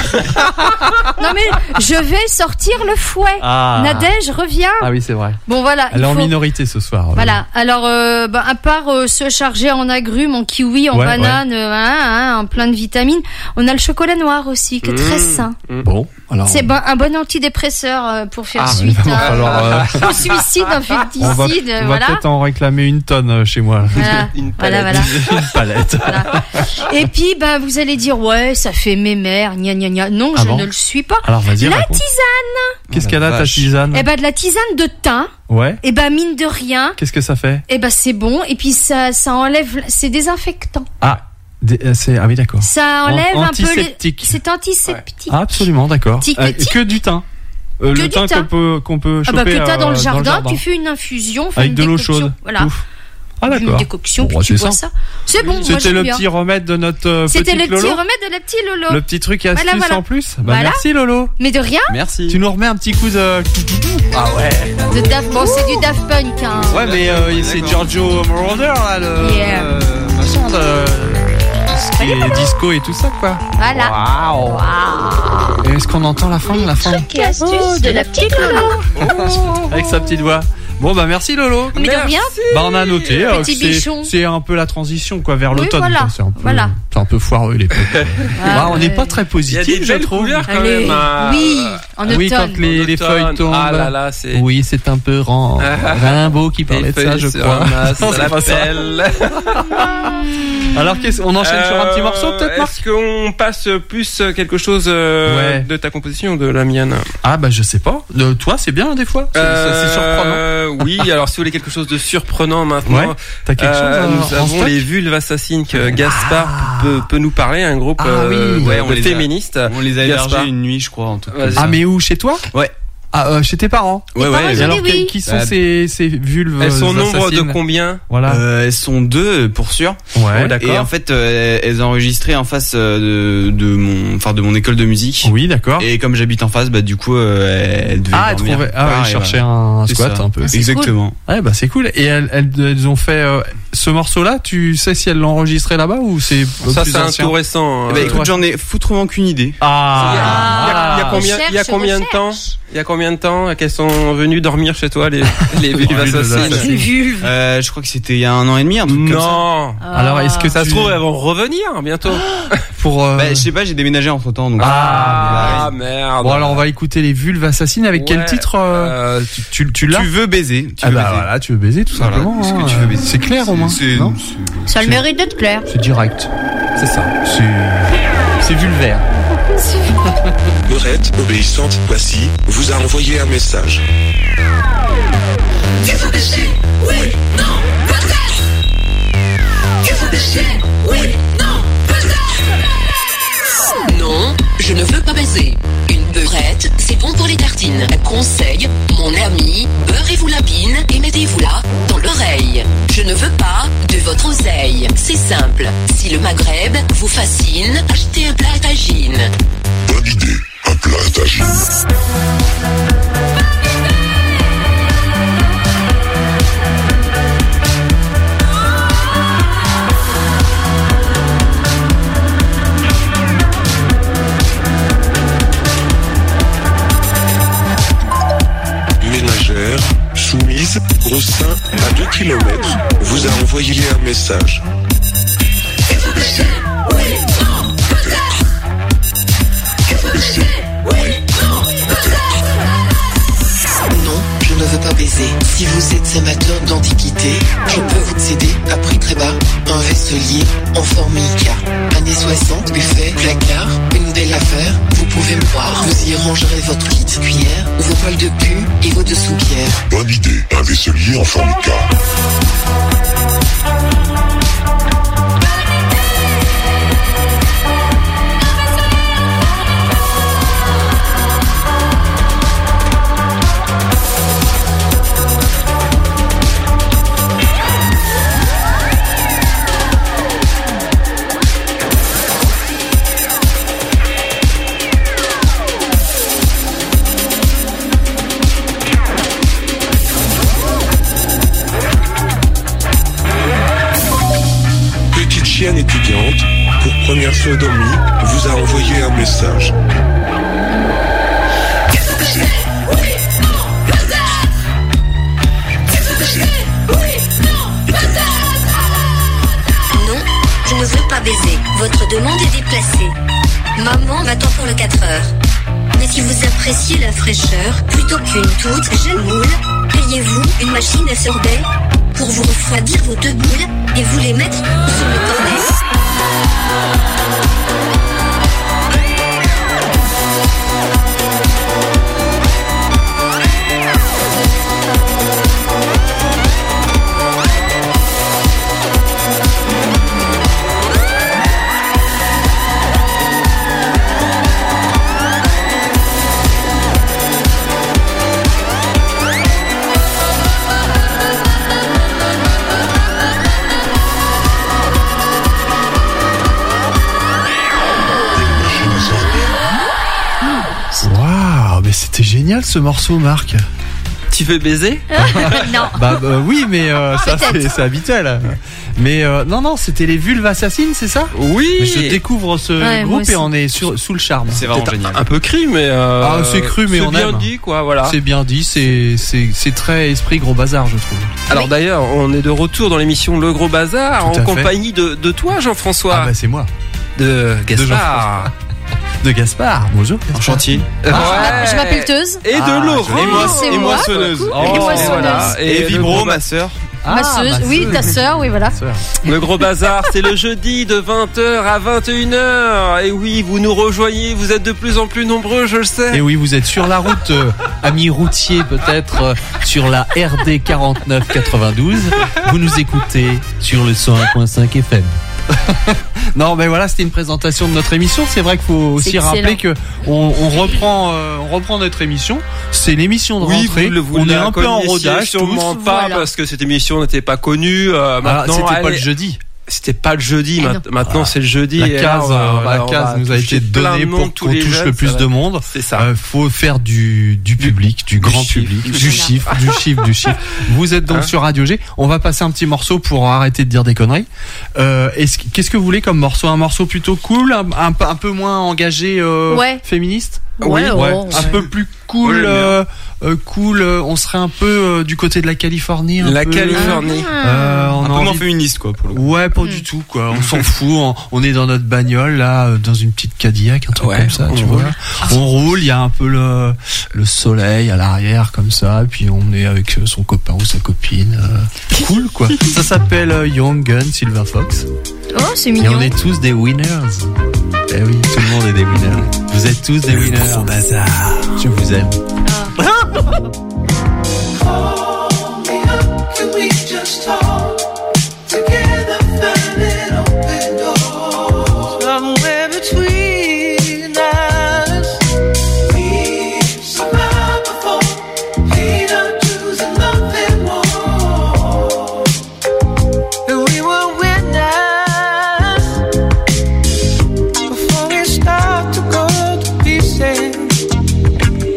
Non mais je vais sortir le fouet. Ah. Nadège, reviens. Ah oui, c'est vrai. Bon voilà. Elle il est en faut- minorité ce soir. euh. Voilà. Alors, euh, bah, à part euh, se charger en agrumes, en kiwi, en Ouais, banane, euh, hein, hein, en plein de vitamines, on a le chocolat noir aussi, qui est très sain. Bon, alors. C'est bon, un bon antidépresseur euh, pour faire Ah, suite il va à- falloir, euh, au suicide on va, infanticide. on va voilà. peut-être en réclamer une tonne euh, chez moi. Voilà. Une Voilà, palette. voilà. Une palette. Voilà. Et puis, bah, vous allez dire, ouais, ça fait mémère, gna gna gna. Non, Ah je bon ne le suis pas. Alors vas-y. La raconte. tisane. Qu'est-ce Oh, qu'elle la a ta vache. tisane? Eh ben, de la tisane de thym. Ouais. Eh ben, mine de rien. Qu'est-ce que ça fait? Eh ben, c'est bon. Et puis, ça, ça enlève, c'est désinfectant. Ah, des- euh, c'est ah oui d'accord. Ça enlève An- un peu les... antiseptique. C'est antiseptique. Ah, absolument, d'accord. Tic, Euh, tic. que du thym. Euh, Que le du thym thym. qu'on peut qu'on peut Ah choper bah, que t'as euh, dans le jardin, jardin. tu fais une infusion, fais Avec une de l'eau décoction. chaude. Voilà. Pouf. Ah Une d'accord. décoction, Bon, puis bah, tu c'est bois ça. ça. C'est bon, moi C'était j'aime le bien. petit remède de notre euh, C'était petite le petit Lolo. remède de la petite Lolo. Le petit truc et astuce Voilà, voilà. en plus. Bah Voilà. merci Lolo. Mais de rien, Merci. Tu nous remets un petit coup de. Ah ouais. de Daft... Bon, c'est du Daft Punk, hein. Ouais mais euh, c'est D'accord. Giorgio Moroder là le. Yeah. euh, machin de. ce qui est disco et tout ça, quoi. Voilà. Waouh. Wow. Et est-ce qu'on entend la fin, la fin Trucs et astuces de la petite Lolo. avec sa petite voix. Bon bah merci Lolo. Mais de rien. Bah on a noté. euh, Petit que c'est, bichon. c'est un peu la transition quoi vers Oui, l'automne. voilà. quoi. C'est un peu, Voilà. c'est un peu foireux les potes. Bah, on n'est pas très Il y a positif, des je belles trouve. couleurs quand Allez. même. hein. Oui, en automne. Oui, quand les, En les automne. feuilles tombent. Ah là là, c'est. Oui, c'est un peu rang... Rimbaud qui parlait de ça, je crois. Non, c'est pas ça. Alors, qu'est-ce... on enchaîne sur un petit morceau, peut-être, Marc? Est-ce qu'on passe plus quelque chose euh, Ouais. de ta composition ou de la mienne? Ah, bah, je sais pas. De toi, c'est bien, des fois. C'est, Euh, c'est surprenant. Oui, alors si vous voulez quelque chose de surprenant maintenant, Ouais. T'as quelque chose euh, en- nous en avons stock les Vulves Assassines que Gaspard Ah. peut, peut nous parler, un groupe Ah euh, oui. de- Ouais, on de les a- féministes. On les a hébergés Gaspard. une nuit, je crois, en tout cas. Vas-y. Ah, mais où? Chez toi? Ouais. Ah, euh, chez tes parents? Ouais, parents, ouais. ils Et ont alors, dit oui. qui sont Bah, ces, ces vulves Elles sont au nombre de assassines combien? Voilà. Euh, elles sont deux pour sûr. Ouais. Oh, d'accord. Et en fait, euh, elles ont enregistré en face euh, de, de mon, enfin de mon école de musique. Oui, d'accord. Et comme j'habite en face, bah du coup, euh, elles devaient Ah, elles dormir. trouvaient, ah, ouais, part, elles et cherchaient voilà. un C'est squat ça. un peu. C'est Exactement. Ouais, bah c'est cool. Et elles, elles, elles ont fait euh, ce morceau-là. Tu sais si elles l'ont enregistré là-bas ou c'est Ça, plus c'est un ancien tout récent. Eh ben, euh, écoute, j'en ai foutrement qu'une idée. Ah, Il y a, il y a- il y a combien, il y a Recherche, combien de temps recherche. Il y a combien de temps qu'elles sont venues dormir chez toi, les, les Vulves Vulves Assassines? Assassines. Une vulve. Euh, je crois que c'était il y a un an et demi, un truc comme ça. Non. Alors, est-ce que Ça tu- se trouve, elles vont revenir bientôt. pour. euh, Bah, je sais pas, j'ai déménagé entre temps. Donc... Ah, Ah, merde. Bon, alors on va écouter les vulves assassines avec quel Ouais, titre euh, euh, Tu, tu, tu l'as Tu veux baiser. Tu Ah veux bah baiser. voilà, tu veux baiser tout Voilà, simplement. est-ce que hein, tu veux euh, baiser C'est clair au moins. C'est- Non c'est- Ça a le mérite d'être clair. C'est direct. C'est ça. C'est c'est vulvaire. Meurette, obéissante, voici, vous a envoyé un message. Il faut baiser, oui, non, peut-être. Il faut baiser, oui, non, peut-être. Non, je ne veux pas baiser. Une beurrette, c'est bon pour les tartines. Conseil, mon ami, beurrez-vous la bine et mettez-vous là dans l'oreille. Je ne veux pas de votre oseille. C'est simple. Si le Maghreb vous fascine, achetez un plat à tagine. Bonne idée, un plat à tagine. Ménagère, soumise, gros sein à deux kilomètres, vous a envoyé un message. Il faut baiser, oui, non, peut-être. Il faut baiser, oui, non, peut-être. Non, je ne veux pas baiser. Si vous êtes amateur d'antiquité, je peux vous aider à prix très bas. Un vaisselier en formica. Années soixante, buffet, placard, une belle affaire, vous pouvez me voir. Vous y rangerez votre petite cuillère, vos poils de cul et vos dessous-pierres. Bonne idée, un vaisselier en formica. Petite chienne étudiante, pour première sodomie, vous a envoyé un message. Il faut baiser, oui, non, peut-être. Il faut baiser, oui, non, peut-être. Non, je ne veux pas baiser. Votre demande est déplacée. Maman m'attend pour le quatre heures. Mais si vous appréciez la fraîcheur, plutôt qu'une toute jeune moule, payez-vous une machine à sorbet pour vous refroidir vos deux boules et vous les mettre sous le cornet. Waouh, mais c'était génial ce morceau, Marc. Tu veux baiser? Non. Bah, bah oui, mais euh, ça Peut-être. c'est, c'est habituel. Mais euh, non, non, c'était les Vulves Assassines, c'est ça? Oui. Mais je découvre ce Ouais, moi groupe aussi. et on est sur, sous le charme. C'est vraiment Peut-être génial. un peu cru, mais euh, Ah, c'est cru, mais c'est on bien aime. dit, quoi. Voilà. C'est bien dit, c'est, c'est, c'est très esprit gros bazar, je trouve. Alors d'ailleurs, on est de retour dans l'émission Le Gros Bazar Tout à en fait. compagnie de, de toi, Jean-François, Ah bah c'est moi. de Gaspard. Jean-François. De Gaspard. Bonjour. Gaspard. En chantier. Ouais. Je m'appelle Teuse. Et de Ah, Laurent. Et moi, c'est et moi. moissonneuse. Coucou. Oh, Et moissonneuse. voilà. Et le Vibro, gros, ma sœur. Ah, Masseuse. ma Oui, sœur. ta sœur, oui, voilà. Sœur. Le Gros Bazar, c'est le jeudi de vingt heures à vingt et une heures. Et oui, vous nous rejoignez, vous êtes de plus en plus nombreux, je le sais. Et oui, vous êtes sur la route, euh, amis routiers peut-être, euh, sur la R D quarante-neuf quatre-vingt-douze. Vous nous écoutez sur le cent un virgule cinq F M. Non, mais voilà, c'était une présentation de notre émission. C'est vrai qu'il faut aussi C'est rappeler excellent. que on, on reprend, euh, on reprend notre émission. C'est l'émission de Oui, rentrée. vous, le- vous on est la un peu en connaissiez rodage tous. sûrement pas Voilà. parce que cette émission n'était pas connue. Euh, Ah, maintenant, c'était pas elle le est- jeudi. C'était pas le jeudi. Eh ma- non. Maintenant, c'est le jeudi. La et là, case, on va- euh, on va- la on case va nous a toucher été plein donnée de monde, pour tous qu'on les touche jeunes, le plus ça va. de monde. C'est ça. Euh, faut faire du, du public, du, grand chiffre. public, du Voilà. chiffre, du chiffre, du chiffre. Vous êtes donc Hein sur Radio G. On va passer un petit morceau pour arrêter de dire des conneries. Euh, est-ce, qu'est-ce que vous voulez comme morceau? Un morceau plutôt cool, un, un, peu- un peu moins engagé, euh, Ouais. féministe? Ouais, Ouais. oh, Un ouais. peu plus cool, Ouais, euh, euh, cool. euh, on serait un peu euh, du côté de la Californie. Un La peu. Californie. Euh, on Un a peu moins envie- féministe, quoi, pour le coup. Ouais, pas Mm. du tout, quoi. On s'en fout. On, on est dans notre bagnole, là, euh, dans une petite Cadillac, un truc Ouais, comme ça, on tu roule. vois. On roule, il y a un peu le, le soleil à l'arrière, comme ça, et puis on est avec euh, son copain ou sa copine. euh, cool, quoi. Ça s'appelle euh, Young Gun Silver Fox. Oh, c'est Et mignon. on est tous des winners. Eh oui, tout le monde est des winners. Vous êtes tous des winners. bazar. Je vous aime. Can we just talk together, find an open door? Somewhere between us, we survived before, hate our truths and love and war. And we were winners before we start to go to pieces.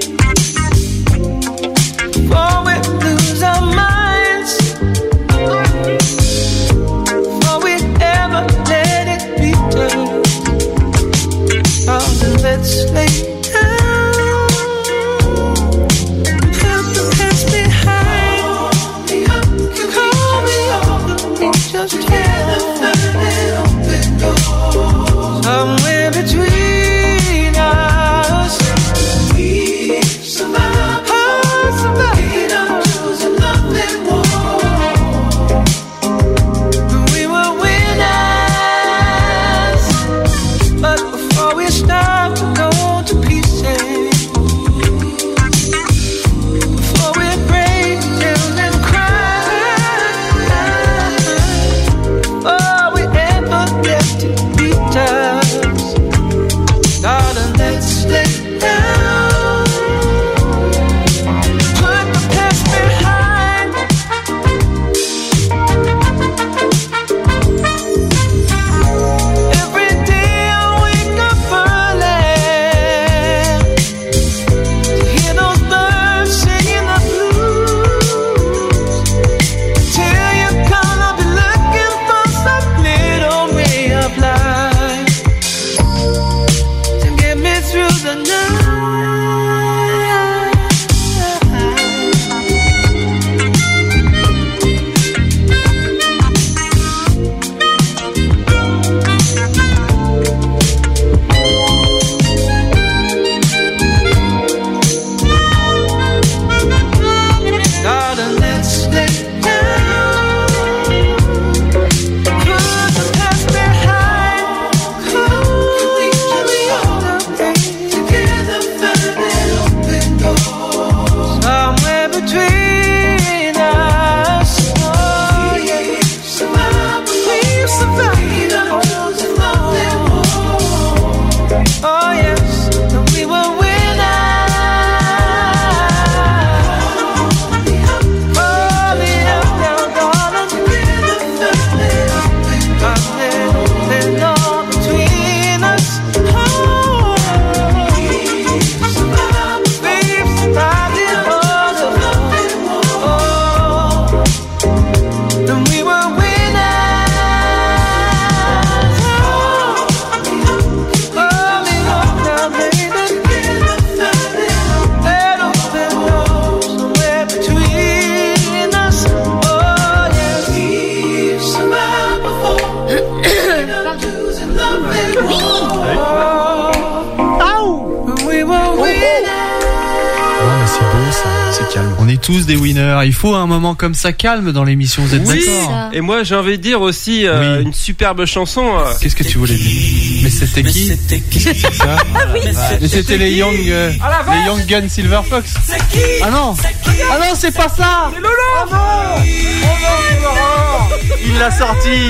Before we lose our minds. ça. C'est calme. On est tous des winners. Il faut un moment comme ça calme dans l'émission. Vous êtes Oui. d'accord? Et moi, j'ai envie de dire aussi euh, Oui. une superbe chanson. euh. Qu'est-ce que tu voulais dire? Mais c'était qui? Qu'est-ce que c'est ça? Mais c'était les Young, euh, les Young Gun Silver Fox. Ah non! Ah non, c'est pas ça! C'est Lolo. Ah non! Oh non, Laurent! Il l'a sorti!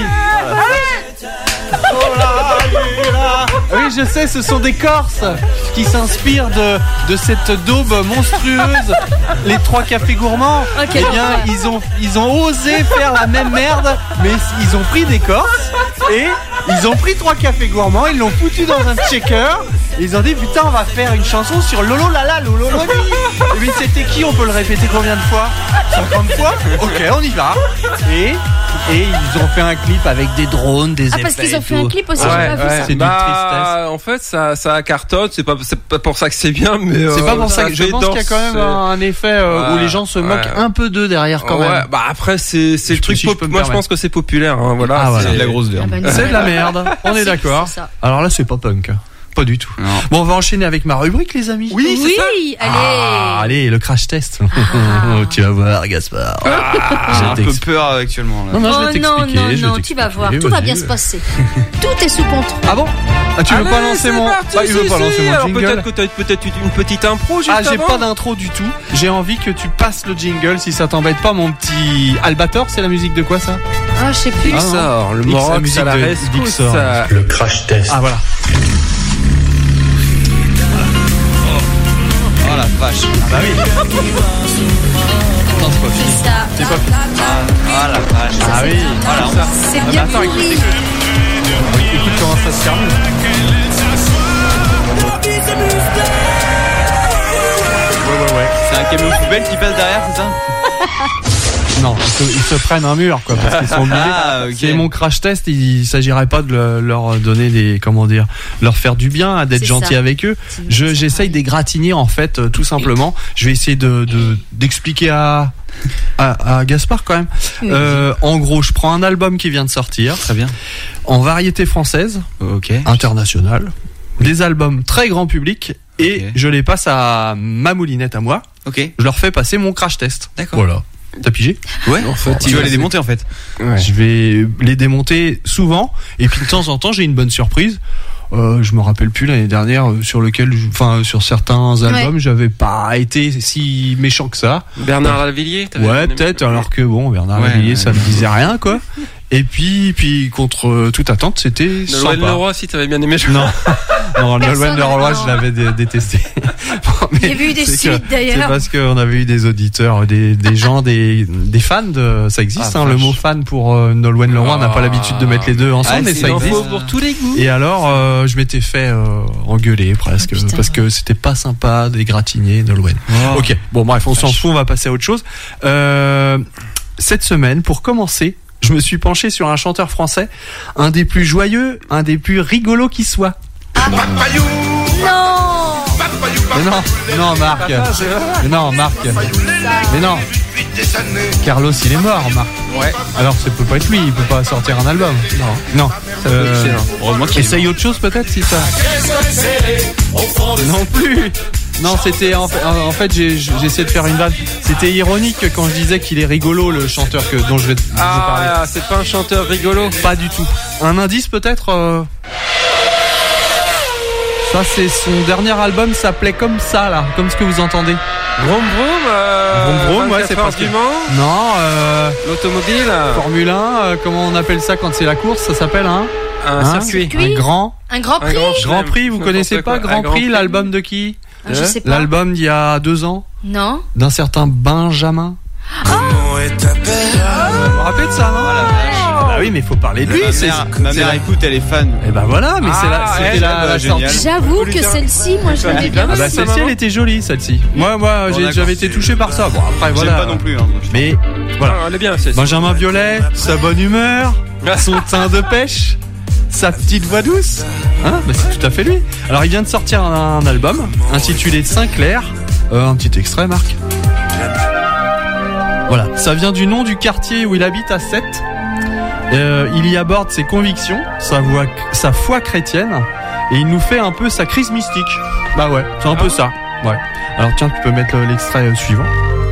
Oh là, il est là. Oui, je sais, ce sont des Corses qui s'inspirent de, de cette daube monstrueuse, les trois cafés gourmands. Okay. Eh bien, ils ont, ils ont osé faire la même merde, mais ils ont pris des Corses et ils ont pris trois cafés gourmands, ils l'ont foutu dans un checker. Et ils ont dit putain, on va faire une chanson sur Lolo Lala Lolo Loli. Et puis c'était qui? On peut le répéter combien de fois? cinquante fois? Ok, on y va. Et Et ils ont fait un clip avec des drones, des Ah, effets. parce qu'ils ont fait tout. un clip aussi, Ouais, j'ai pas vu ouais. ça. C'est Bah, d'une tristesse. en fait, ça, ça cartonne. C'est pas, c'est pas pour ça que c'est bien, mais C'est euh, pas pour ça que je fait pense qu'il y a quand même danser. un effet euh, où Ouais, les gens se moquent ouais. un peu d'eux derrière quand ouais, même. bah après c'est c'est le truc si je pop- peux me moi je permettre. pense que c'est populaire hein, voilà, Ah, voilà. C'est de la grosse Ah, dame. bah, non. C'est de la merde, on est C'est- d'accord. c'est ça. Alors là, c'est pas punk. Pas du tout. Non. Bon, on va enchaîner avec ma rubrique, les amis. Oui, c'est ça. Oui, allez. Ah, allez, le crash test. Ah. Tu vas voir, Gaspard. J'ai un peu t'explique. peur actuellement. Là. Non, non, je Oh vais non, t'expliquer. non, je vais non, tu vas voir, t'expliquer, tout va vas-y. bien se passer. Tout est sous contrôle. Ah bon? Ah, tu veux Allez, pas lancer c'est mon. parti, Bah, il veut si, pas si. lancer mon Alors jingle. peut-être que t'as peut-être une petite impro juste Ah, j'ai avant. pas d'intro du tout. J'ai envie que tu passes le jingle si ça t'embête pas, mon petit Albator. C'est la musique de quoi ça? Ah, je sais plus. Ah, Pixar, le X, la Maroc, musique ça la de rescousse, Pixar. ça. Le crash test. Ah voilà. Oh la vache. Bah oui. Attends, c'est pas fini. C'est ça. C'est pas fini. Ah la vache. Ah oui. Voilà. Ça. C'est Ah, bien bah, attends, pourri. écoute, écoute. Écoute comment ça se termine. Ouais, ouais, ouais. C'est un camion poubelle qui passe derrière, c'est ça? Non, ils se, ils se prennent un mur, quoi, parce qu'ils sont obligés. Ah, ok. C'est mon crash test. Il s'agirait pas de le- leur donner des, comment dire, leur faire du bien, hein, d'être C'est gentil ça. avec eux. Je, j'essaye d'égratigner, en fait, euh, tout simplement. Je vais essayer de, de- d'expliquer à, à, à Gaspard, quand même. Euh, en gros, je prends un album qui vient de sortir. Très bien. En variété française. Ok. Internationale. Des albums très grand public. Et Ok. je les passe à ma moulinette à moi. Ok. Je leur fais passer mon crash test. D'accord. Voilà. T'as pigé? Ouais. En fait, tu vas les démonter en fait. Je vais les démonter souvent et puis de temps en temps j'ai une bonne surprise. Euh, je me rappelle plus l'année dernière euh, sur lequel, je- enfin sur certains albums, Ouais. j'avais pas été si méchant que ça. Bernard Lavillier. t'avais Ouais, bien aimé. peut-être. Alors que bon, Bernard Ouais, Lavillier, ouais. ça me disait rien quoi. Et puis, puis contre euh, toute attente, c'était Nolwenn sympa. Leroy, si t'avais bien aimé. je- Non, non, Personne Nolwenn Leroy, n'a- je l'avais dé- détesté. Bon, mais Il y avait eu des c'est que- suites, d'ailleurs. C'est parce qu'on avait eu des auditeurs, des, des gens, des, des fans de. Ça existe, Ah, hein, le vache. mot fan pour euh, Nolwenn Leroy. On n'a pas l'habitude de mettre les deux ensemble, Ah, mais c'est ça Il en existe. faut pour tous les goûts. Et alors, euh, je m'étais fait euh, engueuler presque Oh, putain. parce que c'était pas sympa d'égratigner Nolwenn. Oh. Ok, bon bref, on s'en fout, on va passer à autre chose. Euh, cette semaine, pour commencer, je me suis penché sur un chanteur français, un des plus joyeux, un des plus rigolos qui soit. Non. Mais non, non Marc. Mais non Marc. Mais non. Carlos, il est mort, Marc. Ouais. Alors, ça peut pas être lui, il peut pas sortir un album. Non. Non. Euh, Heureusement qu'il essaye autre chose peut-être si ça. Non plus. Non, c'était en fait, en fait j'ai j'ai essayé de faire une vanne. C'était ironique quand je disais qu'il est rigolo le chanteur que dont je vais te vous parler. Ah, c'est pas un chanteur rigolo. Pas du tout. Un indice peut-être. euh, Ça c'est son dernier album, s'appelait comme ça là, comme ce que vous entendez. Vroom vroom. Euh, Vroom vroom, ouais, vingt-quatre c'est heures parce que- du Mans. Non, euh, L'automobile. Formule un, euh, comment on appelle ça quand c'est la course? Ça s'appelle un, Un hein circuit. un grand, Un grand Un prix. grand grand prix. Vous N'importe connaissez pas quoi. Grand Un Grand Prix, Prix. l'album de qui? Ah, je sais pas. L'album d'il y a deux ans, Non. d'un certain Benjamin. Vous vous rappelez de ça, non? Bah oui, mais il faut parler de lui. Ma c'est- mère, ma c'est mère la- écoute, elle est fan. Et ben voilà, mais c'est la, Ah, c'était elle, la, bah, la génial. sortie. J'avoue que celle-ci, moi, je l'aimais bien. Ah bah aussi. celle-ci, elle était jolie, celle-ci. Moi, moi, j'ai- d'accord. j'avais été touché par ça. Bon après J'aime voilà. pas non plus. Hein. Mais voilà. Ah, elle est bien. c'est- Benjamin Biolay, sa bonne humeur, son teint de pêche, sa petite voix douce. Hein, bah c'est tout à fait lui. Alors il vient de sortir un, un album intitulé Saint-Clair. Euh, un petit extrait, Marc. Voilà, ça vient du nom du quartier où il habite à Sète. Euh, il y aborde ses convictions, sa, voix, sa foi chrétienne, et il nous fait un peu sa crise mystique. Bah ouais, c'est un peu ça. Ouais. Alors tiens, tu peux mettre l'extrait suivant.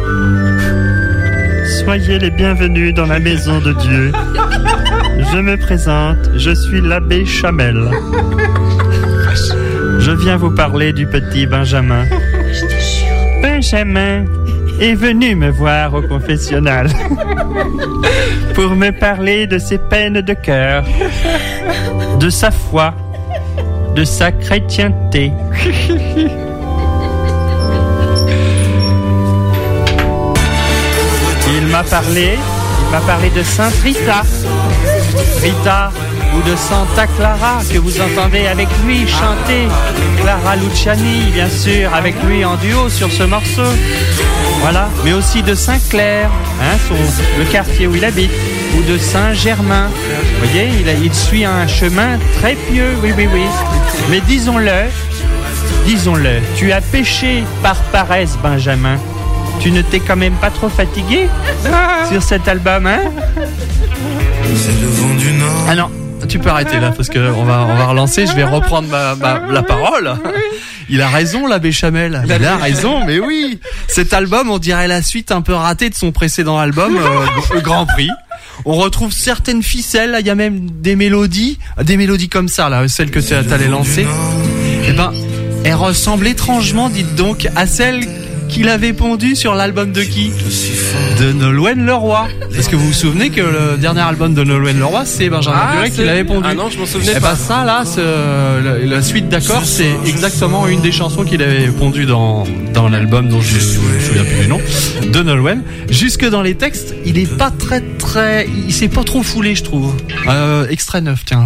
Soyez les bienvenus dans la maison de Dieu. Je me présente, je suis l'abbé Chamel. Je viens vous parler du petit Benjamin. Benjamin est venu me voir au confessionnal pour me parler de ses peines de cœur, de sa foi, de sa chrétienté. Il m'a parlé, il m'a parlé de Sainte Rita, Rita ou de Santa Clara que vous entendez avec lui chanter, Clara Luciani bien sûr, avec lui en duo sur ce morceau. Voilà, mais aussi de Saint-Clair, hein, son, le quartier où il habite, ou de Saint-Germain. Vous voyez, il, a, il suit un chemin très pieux, oui, oui, oui. Mais disons-le, disons-le, tu as péché par paresse, Benjamin. Tu ne t'es quand même pas trop fatigué sur cet album, hein? Ah non, tu peux arrêter là parce que on va on va relancer. Je vais reprendre ma, ma la parole. Il a raison, l'abbé Chamel. Il a raison, mais oui. Cet album, on dirait la suite un peu ratée de son précédent album, euh, le Grand Prix. On retrouve certaines ficelles. Il y a même des mélodies, des mélodies comme ça là, celles que tu allais lancer. Eh ben, elles ressemblent étrangement, dites donc, à celles qu'il avait pondu sur l'album de qui? De Nolwenn Leroy. Est-ce que vous vous souvenez que le dernier album de Nolwenn Leroy, c'est Benjamin ah, Biolay qui l'avait pondu? Ah non, je m'en souvenais et pas. Bah ça là, ce, la, la suite d'accords, c'est exactement une des chansons qu'il avait pondu dans dans l'album dont je me souviens plus du nom de Nolwenn. Jusque dans les textes, il est pas très très, il s'est pas trop foulé, je trouve. Euh, extrait neuf, tiens.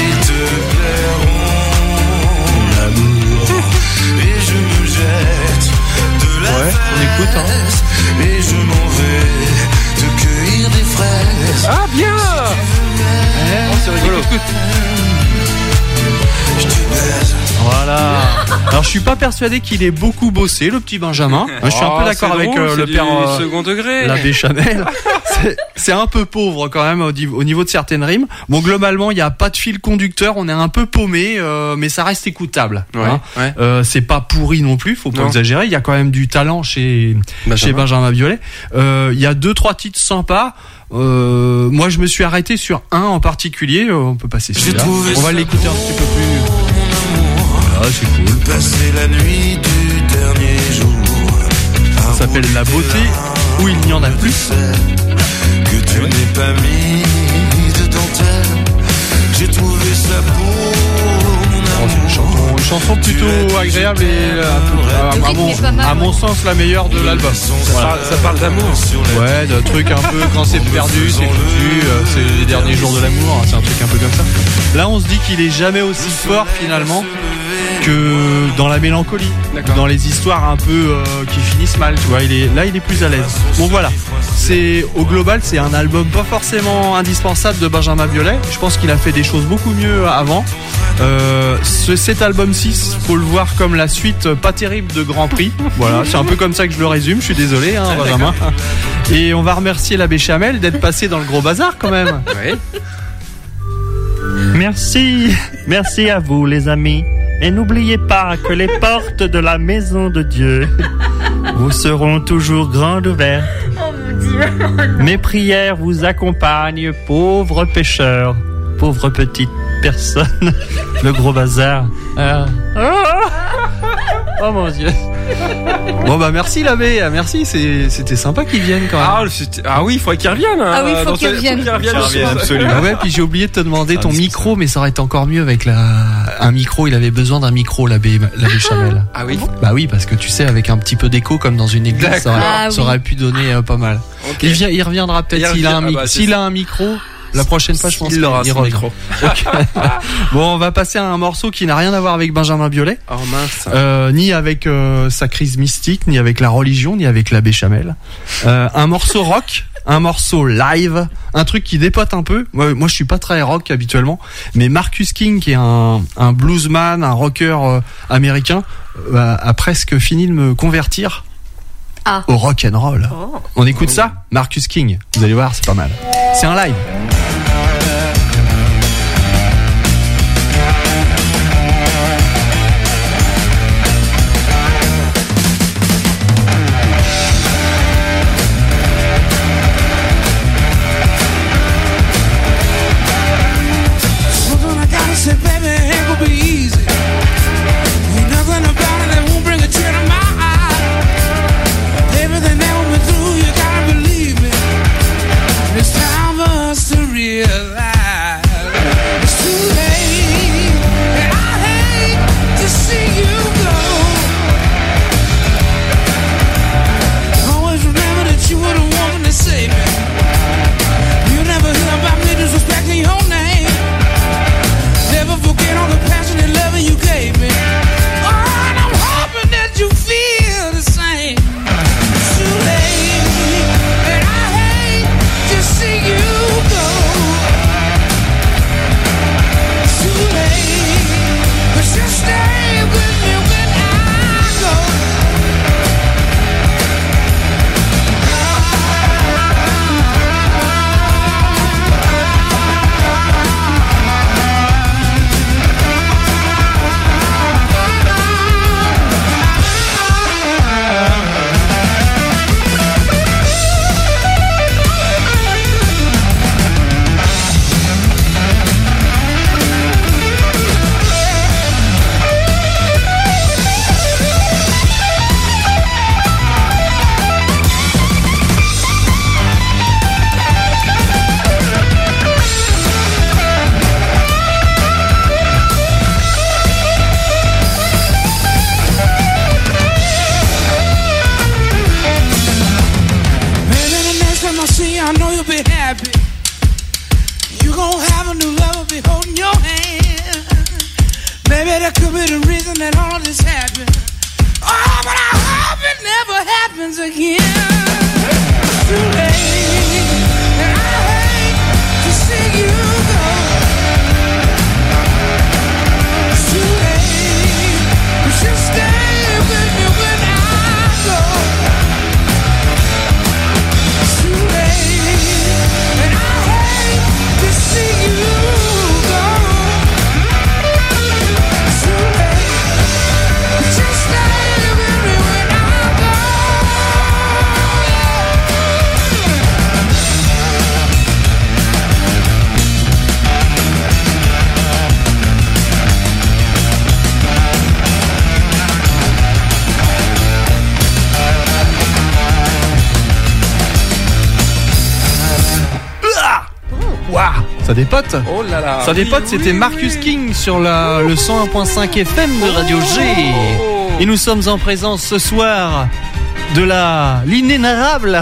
Ouais, on écoute, hein. Et je m'en vais te cueillir des fraises. Ah, bien! Ouais, c'est rigolo. Écoute, écoute. Voilà. Alors je suis pas persuadé qu'il ait beaucoup bossé, le petit Benjamin. Je suis un peu oh, d'accord avec drôle, euh, le père euh, second degré. l'abbé Chanel. c'est, c'est un peu pauvre quand même au, au niveau de certaines rimes. Bon, globalement, il y a pas de fil conducteur, on est un peu paumé, euh, mais ça reste écoutable. Ouais, hein. ouais. Euh, c'est pas pourri non plus, faut pas non. exagérer. Il y a quand même du talent chez Benjamin. chez Benjamin Biolay. Euh, il y a deux trois titres sympas. Euh, moi, je me suis arrêté sur un en particulier. On peut passer celui-là. On va l'écouter un petit peu plus. Ah, c'est cool. Passer la nuit du dernier jour. Ça s'appelle La beauté où il n'y en a plus. Que tu ah ouais. n'es pas mis de dentelle. J'ai trouvé ça beau. Oh, c'est une chanson, une chanson plutôt agréable et euh, à, à, à, mon, à mon sens la meilleure de l'album. Ça, voilà. parle, ça parle d'amour. Ouais, de trucs un peu quand c'est perdu, c'est foutu, euh, c'est les derniers jours de l'amour, c'est un truc un peu comme ça. Là, on se dit qu'il est jamais aussi fort finalement que dans la mélancolie, D'accord. dans les histoires un peu euh, qui finissent mal, tu vois. Il est là, il est plus à l'aise. Bon voilà, c'est au global, c'est un album pas forcément indispensable de Benjamin Biolay. Je pense qu'il a fait des choses beaucoup mieux avant. Euh, ce, cet album six, faut le voir comme la suite pas terrible de Grand Prix. Voilà, c'est un peu comme ça que je le résume. Je suis désolé, hein, ah, Benjamin. Et on va remercier l'abbé Chamel d'être passé dans le gros bazar quand même. Oui. Merci, merci à vous les amis. Et n'oubliez pas que les portes de la maison de Dieu vous seront toujours grandes ouvertes. Oh mon Dieu. Mes prières vous accompagnent, pauvres pécheurs, pauvres petites personnes. Le gros bazar. Ah. Oh mon Dieu. Bon bah merci l'abbé, merci, c'est, c'était sympa qu'il vienne quand même. Ah, c'était, ah oui, il faudrait qu'il revienne. Hein, ah oui, il faut qu'il ce, revienne. Faut qu'il revienne, absolument. Ah ouais, puis j'ai oublié de te demander ton micro, mais ça aurait été encore mieux avec la, un micro, il avait besoin d'un micro l'abbé, l'abbé Chamel. Ah oui? Bah oui, parce que tu sais, avec un petit peu d'écho comme dans une église, ça aurait, ah, ça oui. aurait pu donner euh, pas mal. Okay. Il, vient, il reviendra peut-être il s'il, revient, a un, ah bah, s'il a un micro. La prochaine fois, je pense qu'il aura qu'il son micro. Okay. Bon, on va passer à un morceau qui n'a rien à voir avec Benjamin Biolay. Oh mince. Euh, ni avec euh, sa crise mystique, ni avec la religion, ni avec l'abbé Chamel. Euh, un morceau rock, un morceau live, un truc qui dépote un peu. Moi, moi je suis pas très rock habituellement, mais Marcus King, qui est un, un bluesman, un rocker euh, américain, euh, a presque fini de me convertir. Ah. Au rock and roll. Oh. On écoute ça, Marcus King. Vous allez voir, c'est pas mal. C'est un live. all this happened. Oh, but I hope it never happens again. Too late, and I hate to see you go. Too late, but you stay with me when I go. Too late, and I hate to see you go. Too late, but you stay with me when I go. Waouh, ça dépote. Oh là là. Ça dépote, Oui, c'était oui, Marcus oui. King sur la, le cent un point cinq F M de Radio G. Et nous sommes en présence ce soir de la l'inénarrable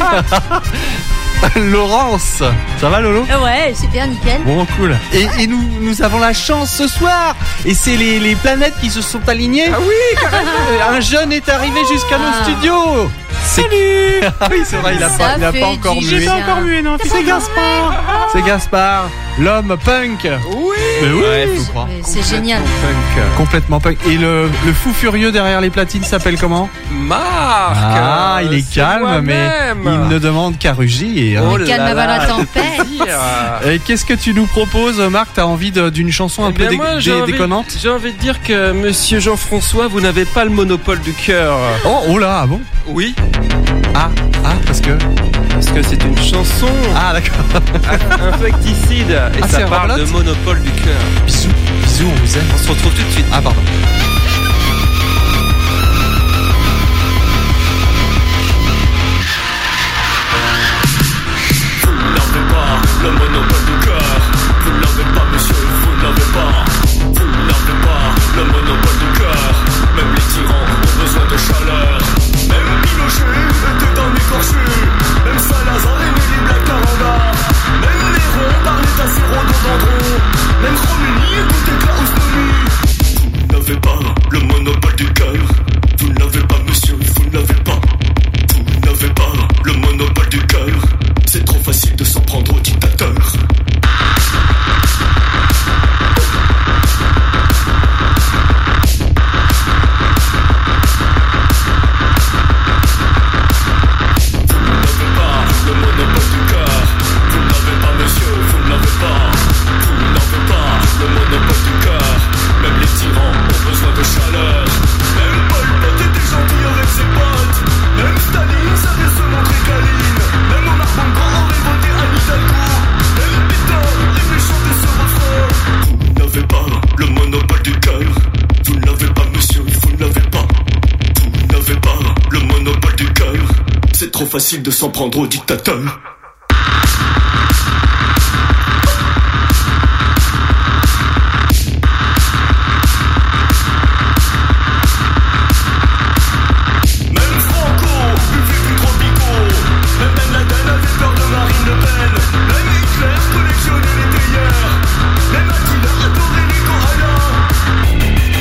Laurence. Ça va Lolo? Ouais, super, nickel. Bon, cool. Et, et nous, nous avons la chance ce soir. Et c'est les, les planètes qui se sont alignées. Ah oui, carrément. Un jeune est arrivé jusqu'à nos Ah. studios. Salut. Ah oui, c'est vrai, il a Ça pas, il a fait pas encore du mué. bien. J'ai pas encore mué, non. C'est Gaspard. C'est Gaspard, l'homme punk. Oui. Mais oui, Ouais, faut croire. Mais C'est génial. Punk, complètement punk. Et le, le fou furieux derrière les platines s'appelle comment? Marc. Ah, il est c'est calme, mais moi-même. il ne demande qu'à rugir. Oh Calme là avant là, la tempête. plaisir. Et qu'est-ce que tu nous proposes, Marc? T'as envie de- d'une chanson un Eh peu bien, dé- moi, dé- j'ai envie- déconnante? J'ai envie de dire que monsieur Jean-François, vous n'avez pas le monopole du cœur. Oh, oh là, ah bon? Oui, Ah, ah, parce que... parce que c'est une chanson Ah, d'accord. infecticide et Ah, ça c'est parle de Roblox monopole du cœur. Bisous, bisous, on vous aime. On se retrouve tout de suite. Ah, pardon. Vous n'avez pas le monopole du cœur. Vous n'avez pas, monsieur, vous n'avez pas. Vous n'avez pas le monopole du cœur. Même les tyrans ont besoin de chaleur. Même Pinochet était un écorché. Même Salazar aimait les blagues caramba. Même Néron parlait à ses rhododendrons. Même Romilly écoutait Klaus Nomi. Vous n'avez pas le monopole du cœur. Vous n'avez pas, monsieur, vous n'avez pas. Vous n'avez pas le monopole du cœur. C'est trop facile de s'en prendre au dictateur. Vous n'avez pas le monopole du cœur. Vous n'avez pas, monsieur, vous n'avez pas. Vous n'avez pas le monopole du cœur. Même les tyrans ont besoin de chaleur. Même Pol Pot était gentil avec ses potes. Même Staline savait se montrer câline. Même Omar Bongo aurait voté à Hidalgo. Même Pétain aimait chanter ce refrain. Vous n'avez pas le monopole du cœur. Vous n'avez pas, monsieur, vous n'avez pas. Vous n'avez pas le monopole du cœur. C'est trop facile de s'en prendre au dictateur. Même Franco buvait plus tropicaux. Même Ben Laden avait peur de Marine Le Pen. Même Hitler collectionnait les théières. Même Attila adorait les koalas.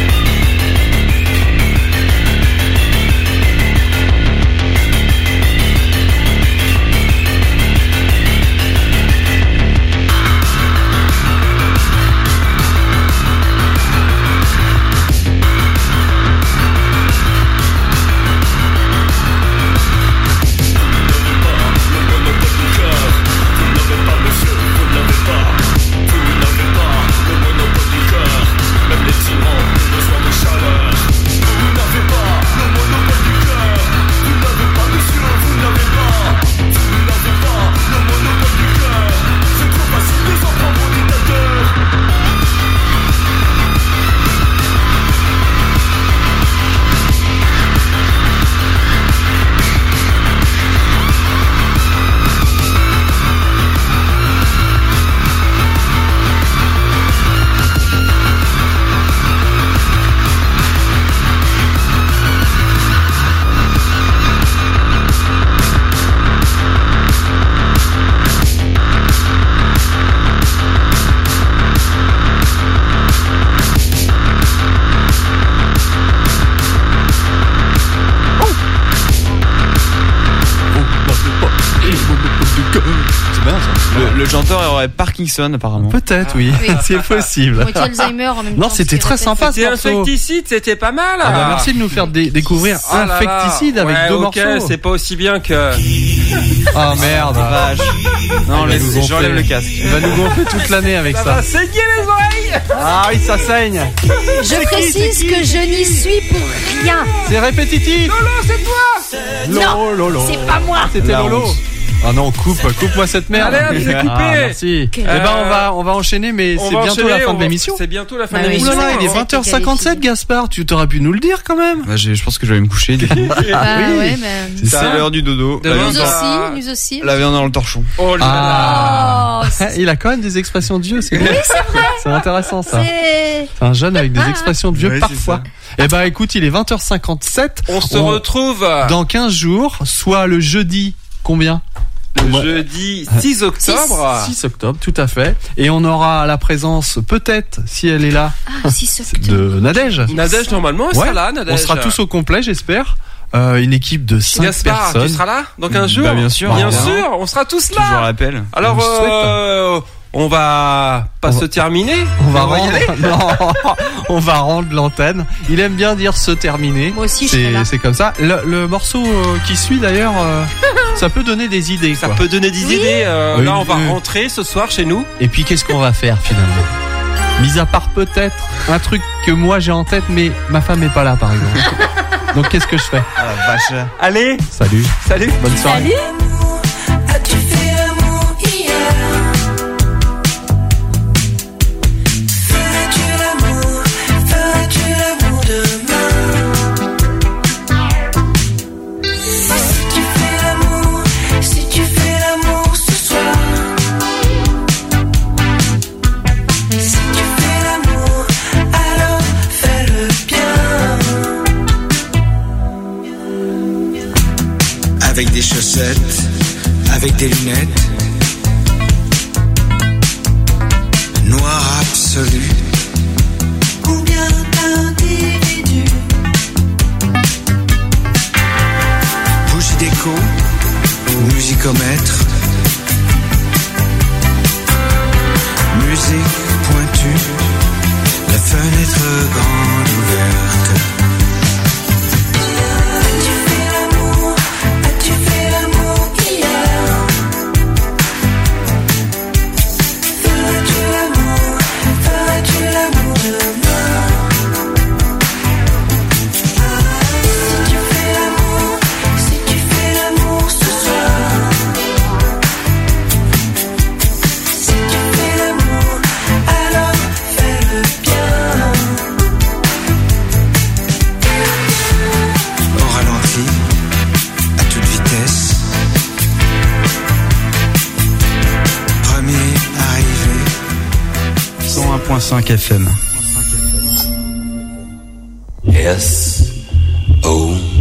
le chanteur aurait Parkinson apparemment. Peut-être, oui, Oui. c'est possible. Moitié Alzheimer en même Non, temps. c'était très sympa ce C'était morceau. Infecticide, c'était pas mal. Ah bah, merci de nous faire dé- découvrir Oh là là. Infecticide avec Ouais, deux ok, morceaux. c'est pas aussi bien que. Ah merde. Vache. Non, Il va laisse, nous gonfler. j'enlève le casque. Il va nous gonfler toute l'année avec Ça ça. va saigner les oreilles. Ah oui, ça saigne. Je précise que je n'y suis pour rien. C'est répétitif. Lolo, c'est toi. Lolo, Lolo. C'est pas moi. C'était La Lolo. honte. Ah non, coupe, coupe-moi cette merde. Allez, hop, c'est coupé. Ah, merci. Eh ben, on va, on va enchaîner, mais On c'est va bientôt enchaîner, la fin on de va- l'émission. C'est bientôt la fin Bah de oui. Ouh l'émission. là là, il est on va vingt heures cinquante-sept, Gaspard. Tu t'aurais pu nous le dire quand même. Bah, j'ai- je pense que je vais aller me coucher. du coup. Bah oui. ouais, mais. C'est C'est ça. l'heure du dodo. La Demain, viande, Nous Bah, aussi, nous aussi. la viande dans le torchon. Oh là là. Ah. Oh, c'est- Il a quand même des expressions de vieux, c'est oui, c'est vrai. c'est intéressant ça. C'est. C'est un jeune avec des Ah. expressions de vieux Ouais, c'est parfois. Eh ben écoute, il est vingt heures cinquante-sept. On se retrouve dans quinze jours, soit le jeudi combien le Ouais. jeudi six octobre. six octobre, tout à fait. Et on aura la présence, peut-être, si elle est là, Ah, six octobre. de Nadège. Nadège, normalement, elle Ouais. sera là, Nadège. On sera tous au complet, j'espère. Euh, une équipe de cinq Gaspard, personnes. tu seras là dans quinze jours? Bah, bien sûr. Bien Bah, sûr, on sera tous Toujours là. rappel. Alors, On le souhaite. euh, on va pas On se va- terminer. On va y rendre, aller. non, on va rendre l'antenne. Il aime bien dire se terminer. Moi aussi, je serai C'est, là. c'est comme ça. Le, le morceau euh, qui suit d'ailleurs, euh, ça peut donner des idées. Ça quoi. peut donner des Oui. idées. euh, Oui, là, on va oui. rentrer ce soir chez nous. Et puis qu'est-ce qu'on va faire finalement? Mis à part peut-être un truc que moi j'ai en tête, mais ma femme est pas là par exemple. Donc qu'est-ce que je fais? Ah la vache. Allez, Salut, salut. bonne soirée. Salut. As-tu fait l'amour hier? Feras-tu l'amour? Feras-tu l'amour demain? Si tu fais l'amour, si tu fais l'amour ce soir. Si tu fais l'amour, alors fais-le bien. Avec des chaussettes, avec des lunettes, noir absolu. Combien d'individus? Bougie déco, musicomètre, musique pointue, la fenêtre grande ouverte. As-tu fait l'amour? As-tu fait l'amour hier? Feras-tu l'amour? Feras-tu l'amour demain? Si tu fais l'amour, si tu fais l'amour ce soir. Si tu fais l'amour, alors fais-le bien. Au ralenti, à toute vitesse. Premier arrivé. cent un virgule cinq F M. S O